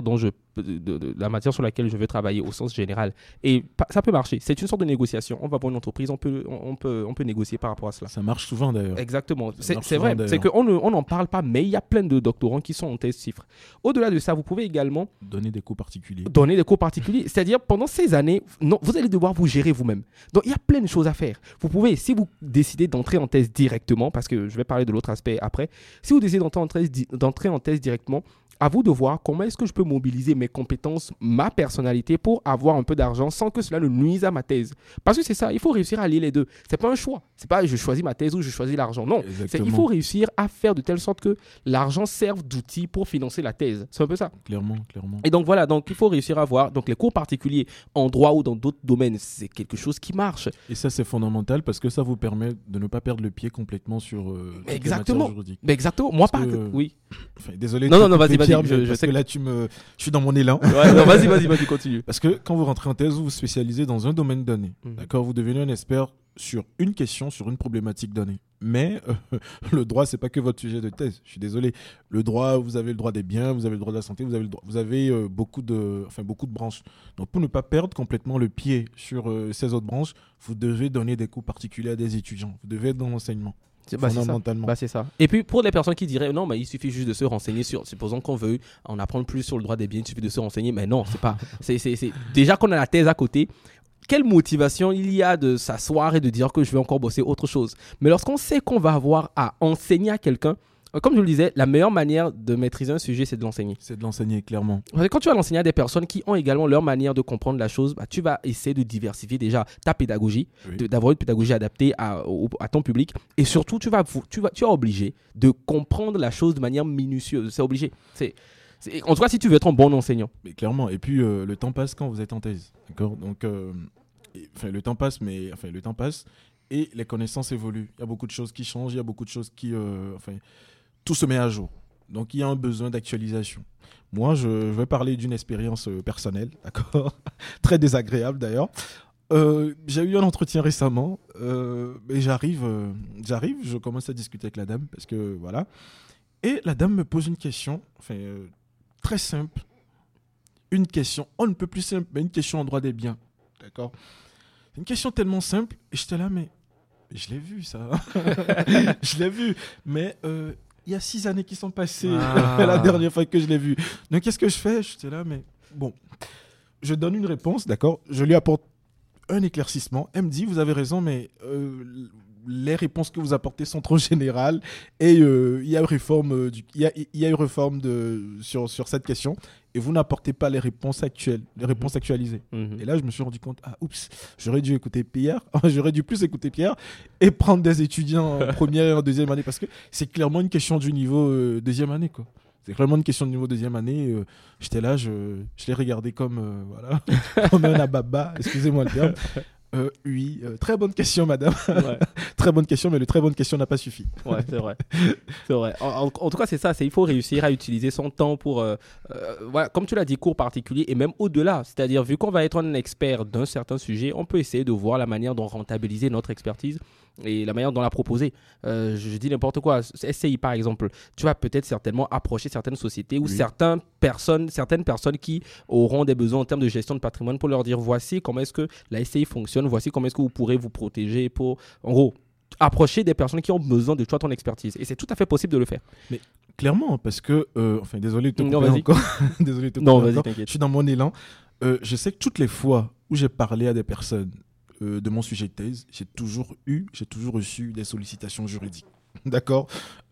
la matière sur laquelle je veux travailler au sens général. Et ça peut marcher. C'est une sorte de négociation. On va voir une entreprise, on peut négocier par rapport à cela. Ça marche souvent d'ailleurs. Exactement. C'est vrai. C'est qu'on n'en parle pas, mais il y a plein de doctorants qui sont en thèse CIFRE. Au-delà de ça, vous pouvez également donner des cours particuliers. C'est-à-dire pendant ces années, vous allez devoir vous gérer vous-même. Donc il y a plein de choses à faire. Vous pouvez, si vous décidez d'entrer en thèse directement, parce que je vais parler de l'autre aspect après, si vous décidez d'entrer en thèse directement, à vous de voir comment est-ce que je peux mobiliser mes compétences, ma personnalité pour avoir un peu d'argent sans que cela ne nuise à ma thèse. Parce que c'est ça, il faut réussir à lier les deux. C'est pas un choix. C'est pas je choisis ma thèse ou je choisis l'argent. Non, il faut réussir à faire de telle sorte que l'argent serve d'outil pour financer la thèse. C'est un peu ça. Clairement. Et donc voilà, donc il faut réussir à voir. Donc les cours particuliers en droit ou dans d'autres domaines, c'est quelque chose qui marche. Et ça, c'est fondamental parce que ça vous permet de ne pas perdre le pied complètement sur exactement. Juridique. Mais exactement. Moi, oui. Enfin, désolé. Non, vas-y. Je sais que là, je suis dans mon élan. Ouais, non, vas-y, continue. Parce que quand vous rentrez en thèse, vous vous spécialisez dans un domaine donné. D'accord, vous devenez un expert sur une question, sur une problématique donnée. Mais le droit, c'est pas que votre sujet de thèse. Je suis désolé. Le droit, vous avez le droit des biens, vous avez le droit de la santé, vous avez beaucoup de branches. Donc, pour ne pas perdre complètement le pied sur ces autres branches, vous devez donner des cours particuliers à des étudiants. Vous devez être dans l'enseignement. Fondamentalement. C'est ça. Et puis pour les personnes qui diraient non, mais il suffit juste de se renseigner sur, supposons qu'on veut en apprendre plus sur le droit des biens, il suffit de se renseigner, mais non, c'est pas. c'est déjà qu'on a la thèse à côté. Quelle motivation il y a de s'asseoir et de dire que je vais encore bosser autre chose. Mais lorsqu'on sait qu'on va avoir à enseigner à quelqu'un, comme je le disais, la meilleure manière de maîtriser un sujet, c'est de l'enseigner. C'est de l'enseigner, clairement. Parce que quand tu vas l'enseigner à des personnes qui ont également leur manière de comprendre la chose, tu vas essayer de diversifier déjà ta pédagogie, d'avoir une pédagogie adaptée à ton public. Et surtout, tu es obligé de comprendre la chose de manière minutieuse. C'est obligé. En tout cas, si tu veux être un bon enseignant. Mais clairement. Et puis, le temps passe quand vous êtes en thèse. D'accord ? Donc, le temps passe et les connaissances évoluent. Il y a beaucoup de choses qui changent, il y a beaucoup de choses qui... tout se met à jour. Donc, il y a un besoin d'actualisation. Moi, je vais parler d'une expérience personnelle, d'accord ? Très désagréable, d'ailleurs. J'ai eu un entretien récemment. Et je commence à discuter avec la dame, parce que, voilà. Et la dame me pose une question, très simple. Une question, on ne peut plus simple, mais une question en droit des biens. D'accord ? C'est une question tellement simple. Et j'étais là, mais je l'ai vu, ça. Je l'ai vu. Mais il y a 6 années qui sont passées la dernière fois que je l'ai vu. Donc, qu'est-ce que je fais ? J'étais là, mais bon. Je donne une réponse, d'accord ? Je lui apporte un éclaircissement. Elle me dit, vous avez raison, mais les réponses que vous apportez sont trop générales et il y a une réforme, sur cette question et vous n'apportez pas les réponses actuelles, les réponses actualisées. Et là, je me suis rendu compte, j'aurais dû écouter Pierre, j'aurais dû plus écouter Pierre et prendre des étudiants en première et en deuxième année parce que c'est clairement une question du niveau deuxième année, quoi. C'est clairement une question de niveau deuxième année. J'étais là, je l'ai regardé comme, comme un ababa, excusez-moi le terme. Oui, très bonne question, madame. Ouais. Très bonne question, mais le très bonne question n'a pas suffi. Ouais, c'est vrai. C'est vrai. En tout cas, c'est ça. Il faut réussir à utiliser son temps pour, voilà, comme tu l'as dit, cours particuliers et même au-delà. C'est-à-dire, vu qu'on va être un expert d'un certain sujet, on peut essayer de voir la manière dont rentabiliser notre expertise et la manière dont la proposer. Je dis n'importe quoi. SCI, par exemple, tu vas peut-être certainement approcher certaines sociétés ou certaines personnes qui auront des besoins en termes de gestion de patrimoine pour leur dire voici comment est-ce que la SCI fonctionne, voici comment est-ce que vous pourrez vous protéger pour, en gros, approcher des personnes qui ont besoin de toi, ton expertise. Et c'est tout à fait possible de le faire. Mais clairement, parce que, désolé de te couper encore. Désolé de te couper vas-y, encore. t'inquiète. Je suis dans mon élan. Je sais que toutes les fois où j'ai parlé à des personnes de mon sujet de thèse, j'ai toujours reçu des sollicitations juridiques. D'accord.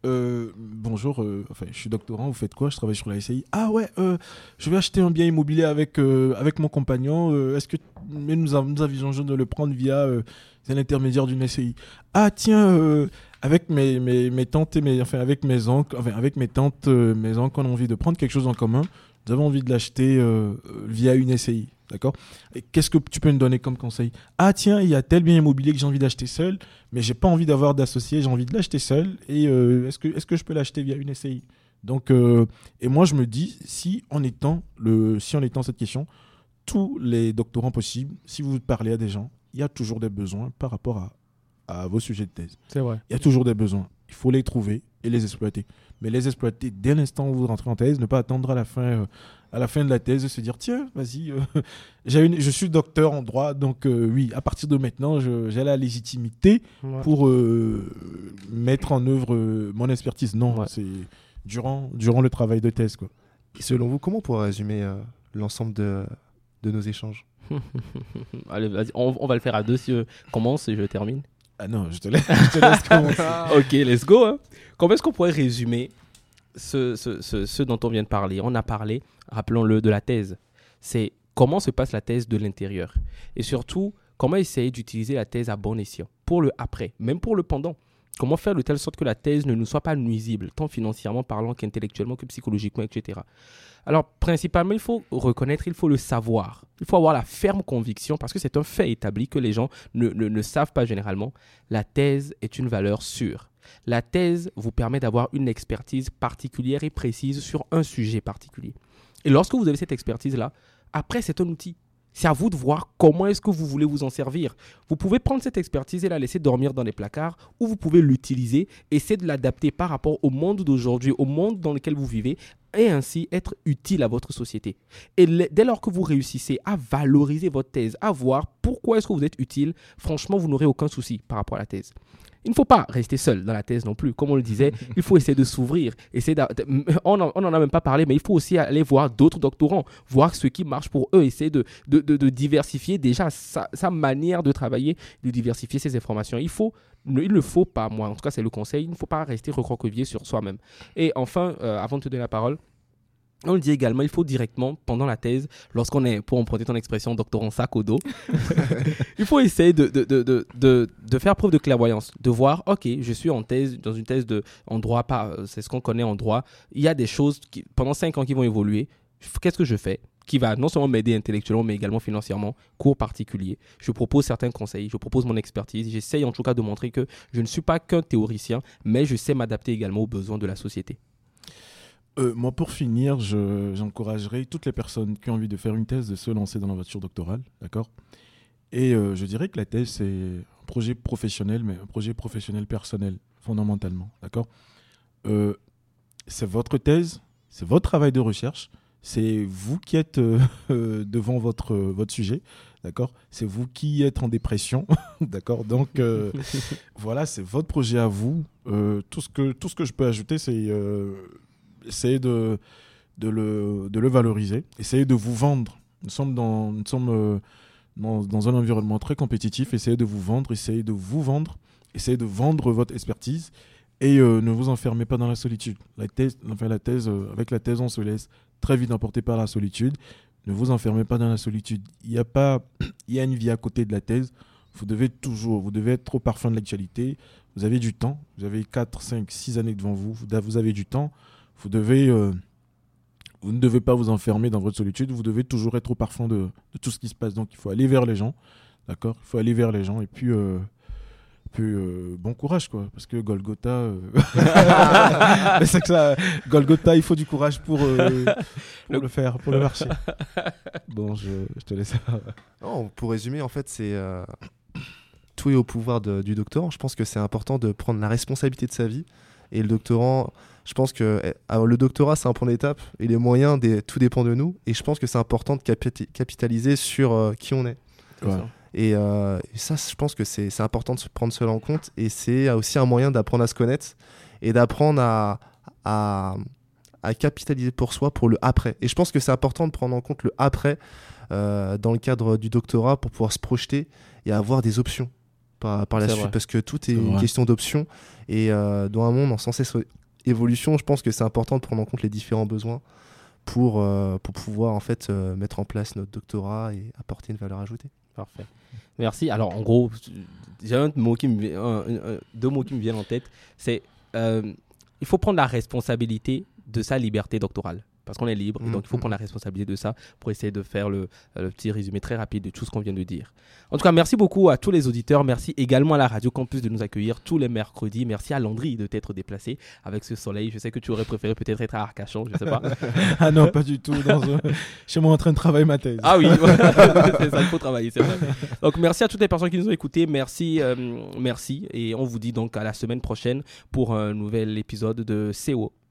Bonjour, je suis doctorant, vous faites quoi ? Je travaille sur la SCI. Ah ouais, je vais acheter un bien immobilier avec mon compagnon. Est-ce que nous envisageons de le prendre via l'intermédiaire d'une SCI ? Ah tiens, avec mes tantes et avec mes oncles, avec mes tantes, mes oncles, on a envie de prendre quelque chose en commun. Nous avons envie de l'acheter via une SCI. D'accord ? Et qu'est-ce que tu peux me donner comme conseil ? Ah tiens, il y a tel bien immobilier que j'ai envie d'acheter seul, mais j'ai pas envie d'avoir d'associé, j'ai envie de l'acheter seul. Et est-ce que je peux l'acheter via une SCI ? Donc, et moi je me dis, si en étant cette question, tous les doctorants possibles, si vous parlez à des gens, il y a toujours des besoins par rapport à vos sujets de thèse. C'est vrai. Il y a toujours des besoins. Il faut les trouver et les exploiter. Mais les exploiter dès l'instant où vous rentrez en thèse, ne pas attendre à la fin de la thèse, de se dire tiens, vas-y, je suis docteur en droit, donc oui, à partir de maintenant, j'ai la légitimité pour mettre en œuvre mon expertise. Non, c'est durant le travail de thèse, quoi. Et selon vous, comment on pourrait résumer l'ensemble de nos échanges ? Allez, vas-y, on va le faire à deux si je commence et je termine. Ah non, je te laisse commencer. Ok, let's go. Hein. Comment est-ce qu'on pourrait résumer ce dont on vient de parler ? On a parlé, rappelons-le, de la thèse. C'est comment se passe la thèse de l'intérieur. Et surtout, comment essayer d'utiliser la thèse à bon escient pour le après, même pour le pendant. Comment faire de telle sorte que la thèse ne nous soit pas nuisible, tant financièrement parlant qu'intellectuellement que psychologiquement, etc. Alors, principalement, il faut reconnaître, il faut le savoir. Il faut avoir la ferme conviction, parce que c'est un fait établi que les gens ne savent pas généralement. La thèse est une valeur sûre. La thèse vous permet d'avoir une expertise particulière et précise sur un sujet particulier. Et lorsque vous avez cette expertise-là, après, c'est un outil. C'est à vous de voir comment est-ce que vous voulez vous en servir. Vous pouvez prendre cette expertise et la laisser dormir dans les placards, ou vous pouvez l'utiliser, essayer de l'adapter par rapport au monde d'aujourd'hui, au monde dans lequel vous vivez, et ainsi être utile à votre société. Et dès lors que vous réussissez à valoriser votre thèse, à voir pourquoi est-ce que vous êtes utile, franchement, vous n'aurez aucun souci par rapport à la thèse. Il ne faut pas rester seul dans la thèse non plus. Comme on le disait, il faut essayer de s'ouvrir. On n'en a même pas parlé, mais il faut aussi aller voir d'autres doctorants, voir ce qui marche pour eux, essayer de diversifier déjà sa manière de travailler, de diversifier ses informations. Il ne faut pas, moi en tout cas c'est le conseil, il ne faut pas rester recroquevillé sur soi-même. Et enfin, avant de te donner la parole, on le dit également, il faut directement, pendant la thèse, lorsqu'on est, pour emprunter ton expression, doctorant sac au dos, il faut essayer de faire preuve de clairvoyance, de voir, ok, je suis en thèse, dans une thèse en droit, c'est ce qu'on connaît en droit, il y a des choses pendant 5 ans qui vont évoluer, qu'est-ce que je fais ? Qui va non seulement m'aider intellectuellement, mais également financièrement, cours particuliers. Je propose certains conseils, je propose mon expertise, j'essaye en tout cas de montrer que je ne suis pas qu'un théoricien, mais je sais m'adapter également aux besoins de la société. Moi, pour finir, j'encouragerais toutes les personnes qui ont envie de faire une thèse de se lancer dans l'aventure doctorale, d'accord ? Et je dirais que la thèse, c'est un projet professionnel, mais un projet professionnel personnel, fondamentalement, d'accord ? C'est votre thèse, c'est votre travail de recherche, C'est vous qui êtes devant votre sujet, d'accord ? C'est vous qui êtes en dépression, d'accord ? Donc, voilà, c'est votre projet à vous. Tout ce que je peux ajouter, c'est essayer de le valoriser, essayer de vous vendre. Nous sommes dans un environnement très compétitif. Essayez de vous vendre, essayez de vendre votre expertise. Et ne vous enfermez pas dans la solitude. Avec la thèse, on se laisse très vite emporter par la solitude. Ne vous enfermez pas dans la solitude. Il y a une vie à côté de la thèse. Vous devez être au parfum de l'actualité. Vous avez du temps. Vous avez 4, 5, 6 années devant vous. Vous avez du temps. Vous ne devez pas vous enfermer dans votre solitude. Vous devez toujours être au parfum de tout ce qui se passe. Donc, il faut aller vers les gens. D'accord ? Il faut aller vers les gens. Et puis bon courage, quoi, parce que Golgotha mais c'est que ça, Golgotha, il faut du courage pour le faire, pour le marcher. Bon, je te laisse. Non, pour résumer, en fait, c'est tout est au pouvoir du doctorant. Je pense que c'est important de prendre la responsabilité de sa vie, et le doctorant, je pense que le doctorat, c'est un point d'étape et les moyens, tout dépend de nous, et je pense que c'est important de capitaliser sur qui on est. Ouais. Et ça, je pense que c'est important de se prendre cela en compte, et c'est aussi un moyen d'apprendre à se connaître et d'apprendre à capitaliser pour soi pour le après. Et je pense que c'est important de prendre en compte le après dans le cadre du doctorat pour pouvoir se projeter et avoir des options par la suite, parce que tout est une question d'options, et dans un monde en sans cesse évolution, je pense que c'est important de prendre en compte les différents besoins pour pouvoir en fait mettre en place notre doctorat et apporter une valeur ajoutée. Parfait. Merci. Alors, en gros, j'ai deux mots qui me viennent en tête. C'est il faut prendre la responsabilité de sa liberté doctorale. Parce qu'on est libre, et donc il faut prendre la responsabilité de ça pour essayer de faire le petit résumé très rapide de tout ce qu'on vient de dire. En tout cas, merci beaucoup à tous les auditeurs. Merci également à la Radio Campus de nous accueillir tous les mercredis. Merci à Landry de t'être déplacé avec ce soleil. Je sais que tu aurais préféré peut-être être à Arcachon, je ne sais pas. Ah non, pas du tout. Chez moi, en train de travailler ma thèse. Ah oui, c'est ça, il faut travailler, c'est vrai. Donc merci à toutes les personnes qui nous ont écoutés. Merci. Et on vous dit donc à la semaine prochaine pour un nouvel épisode de CO.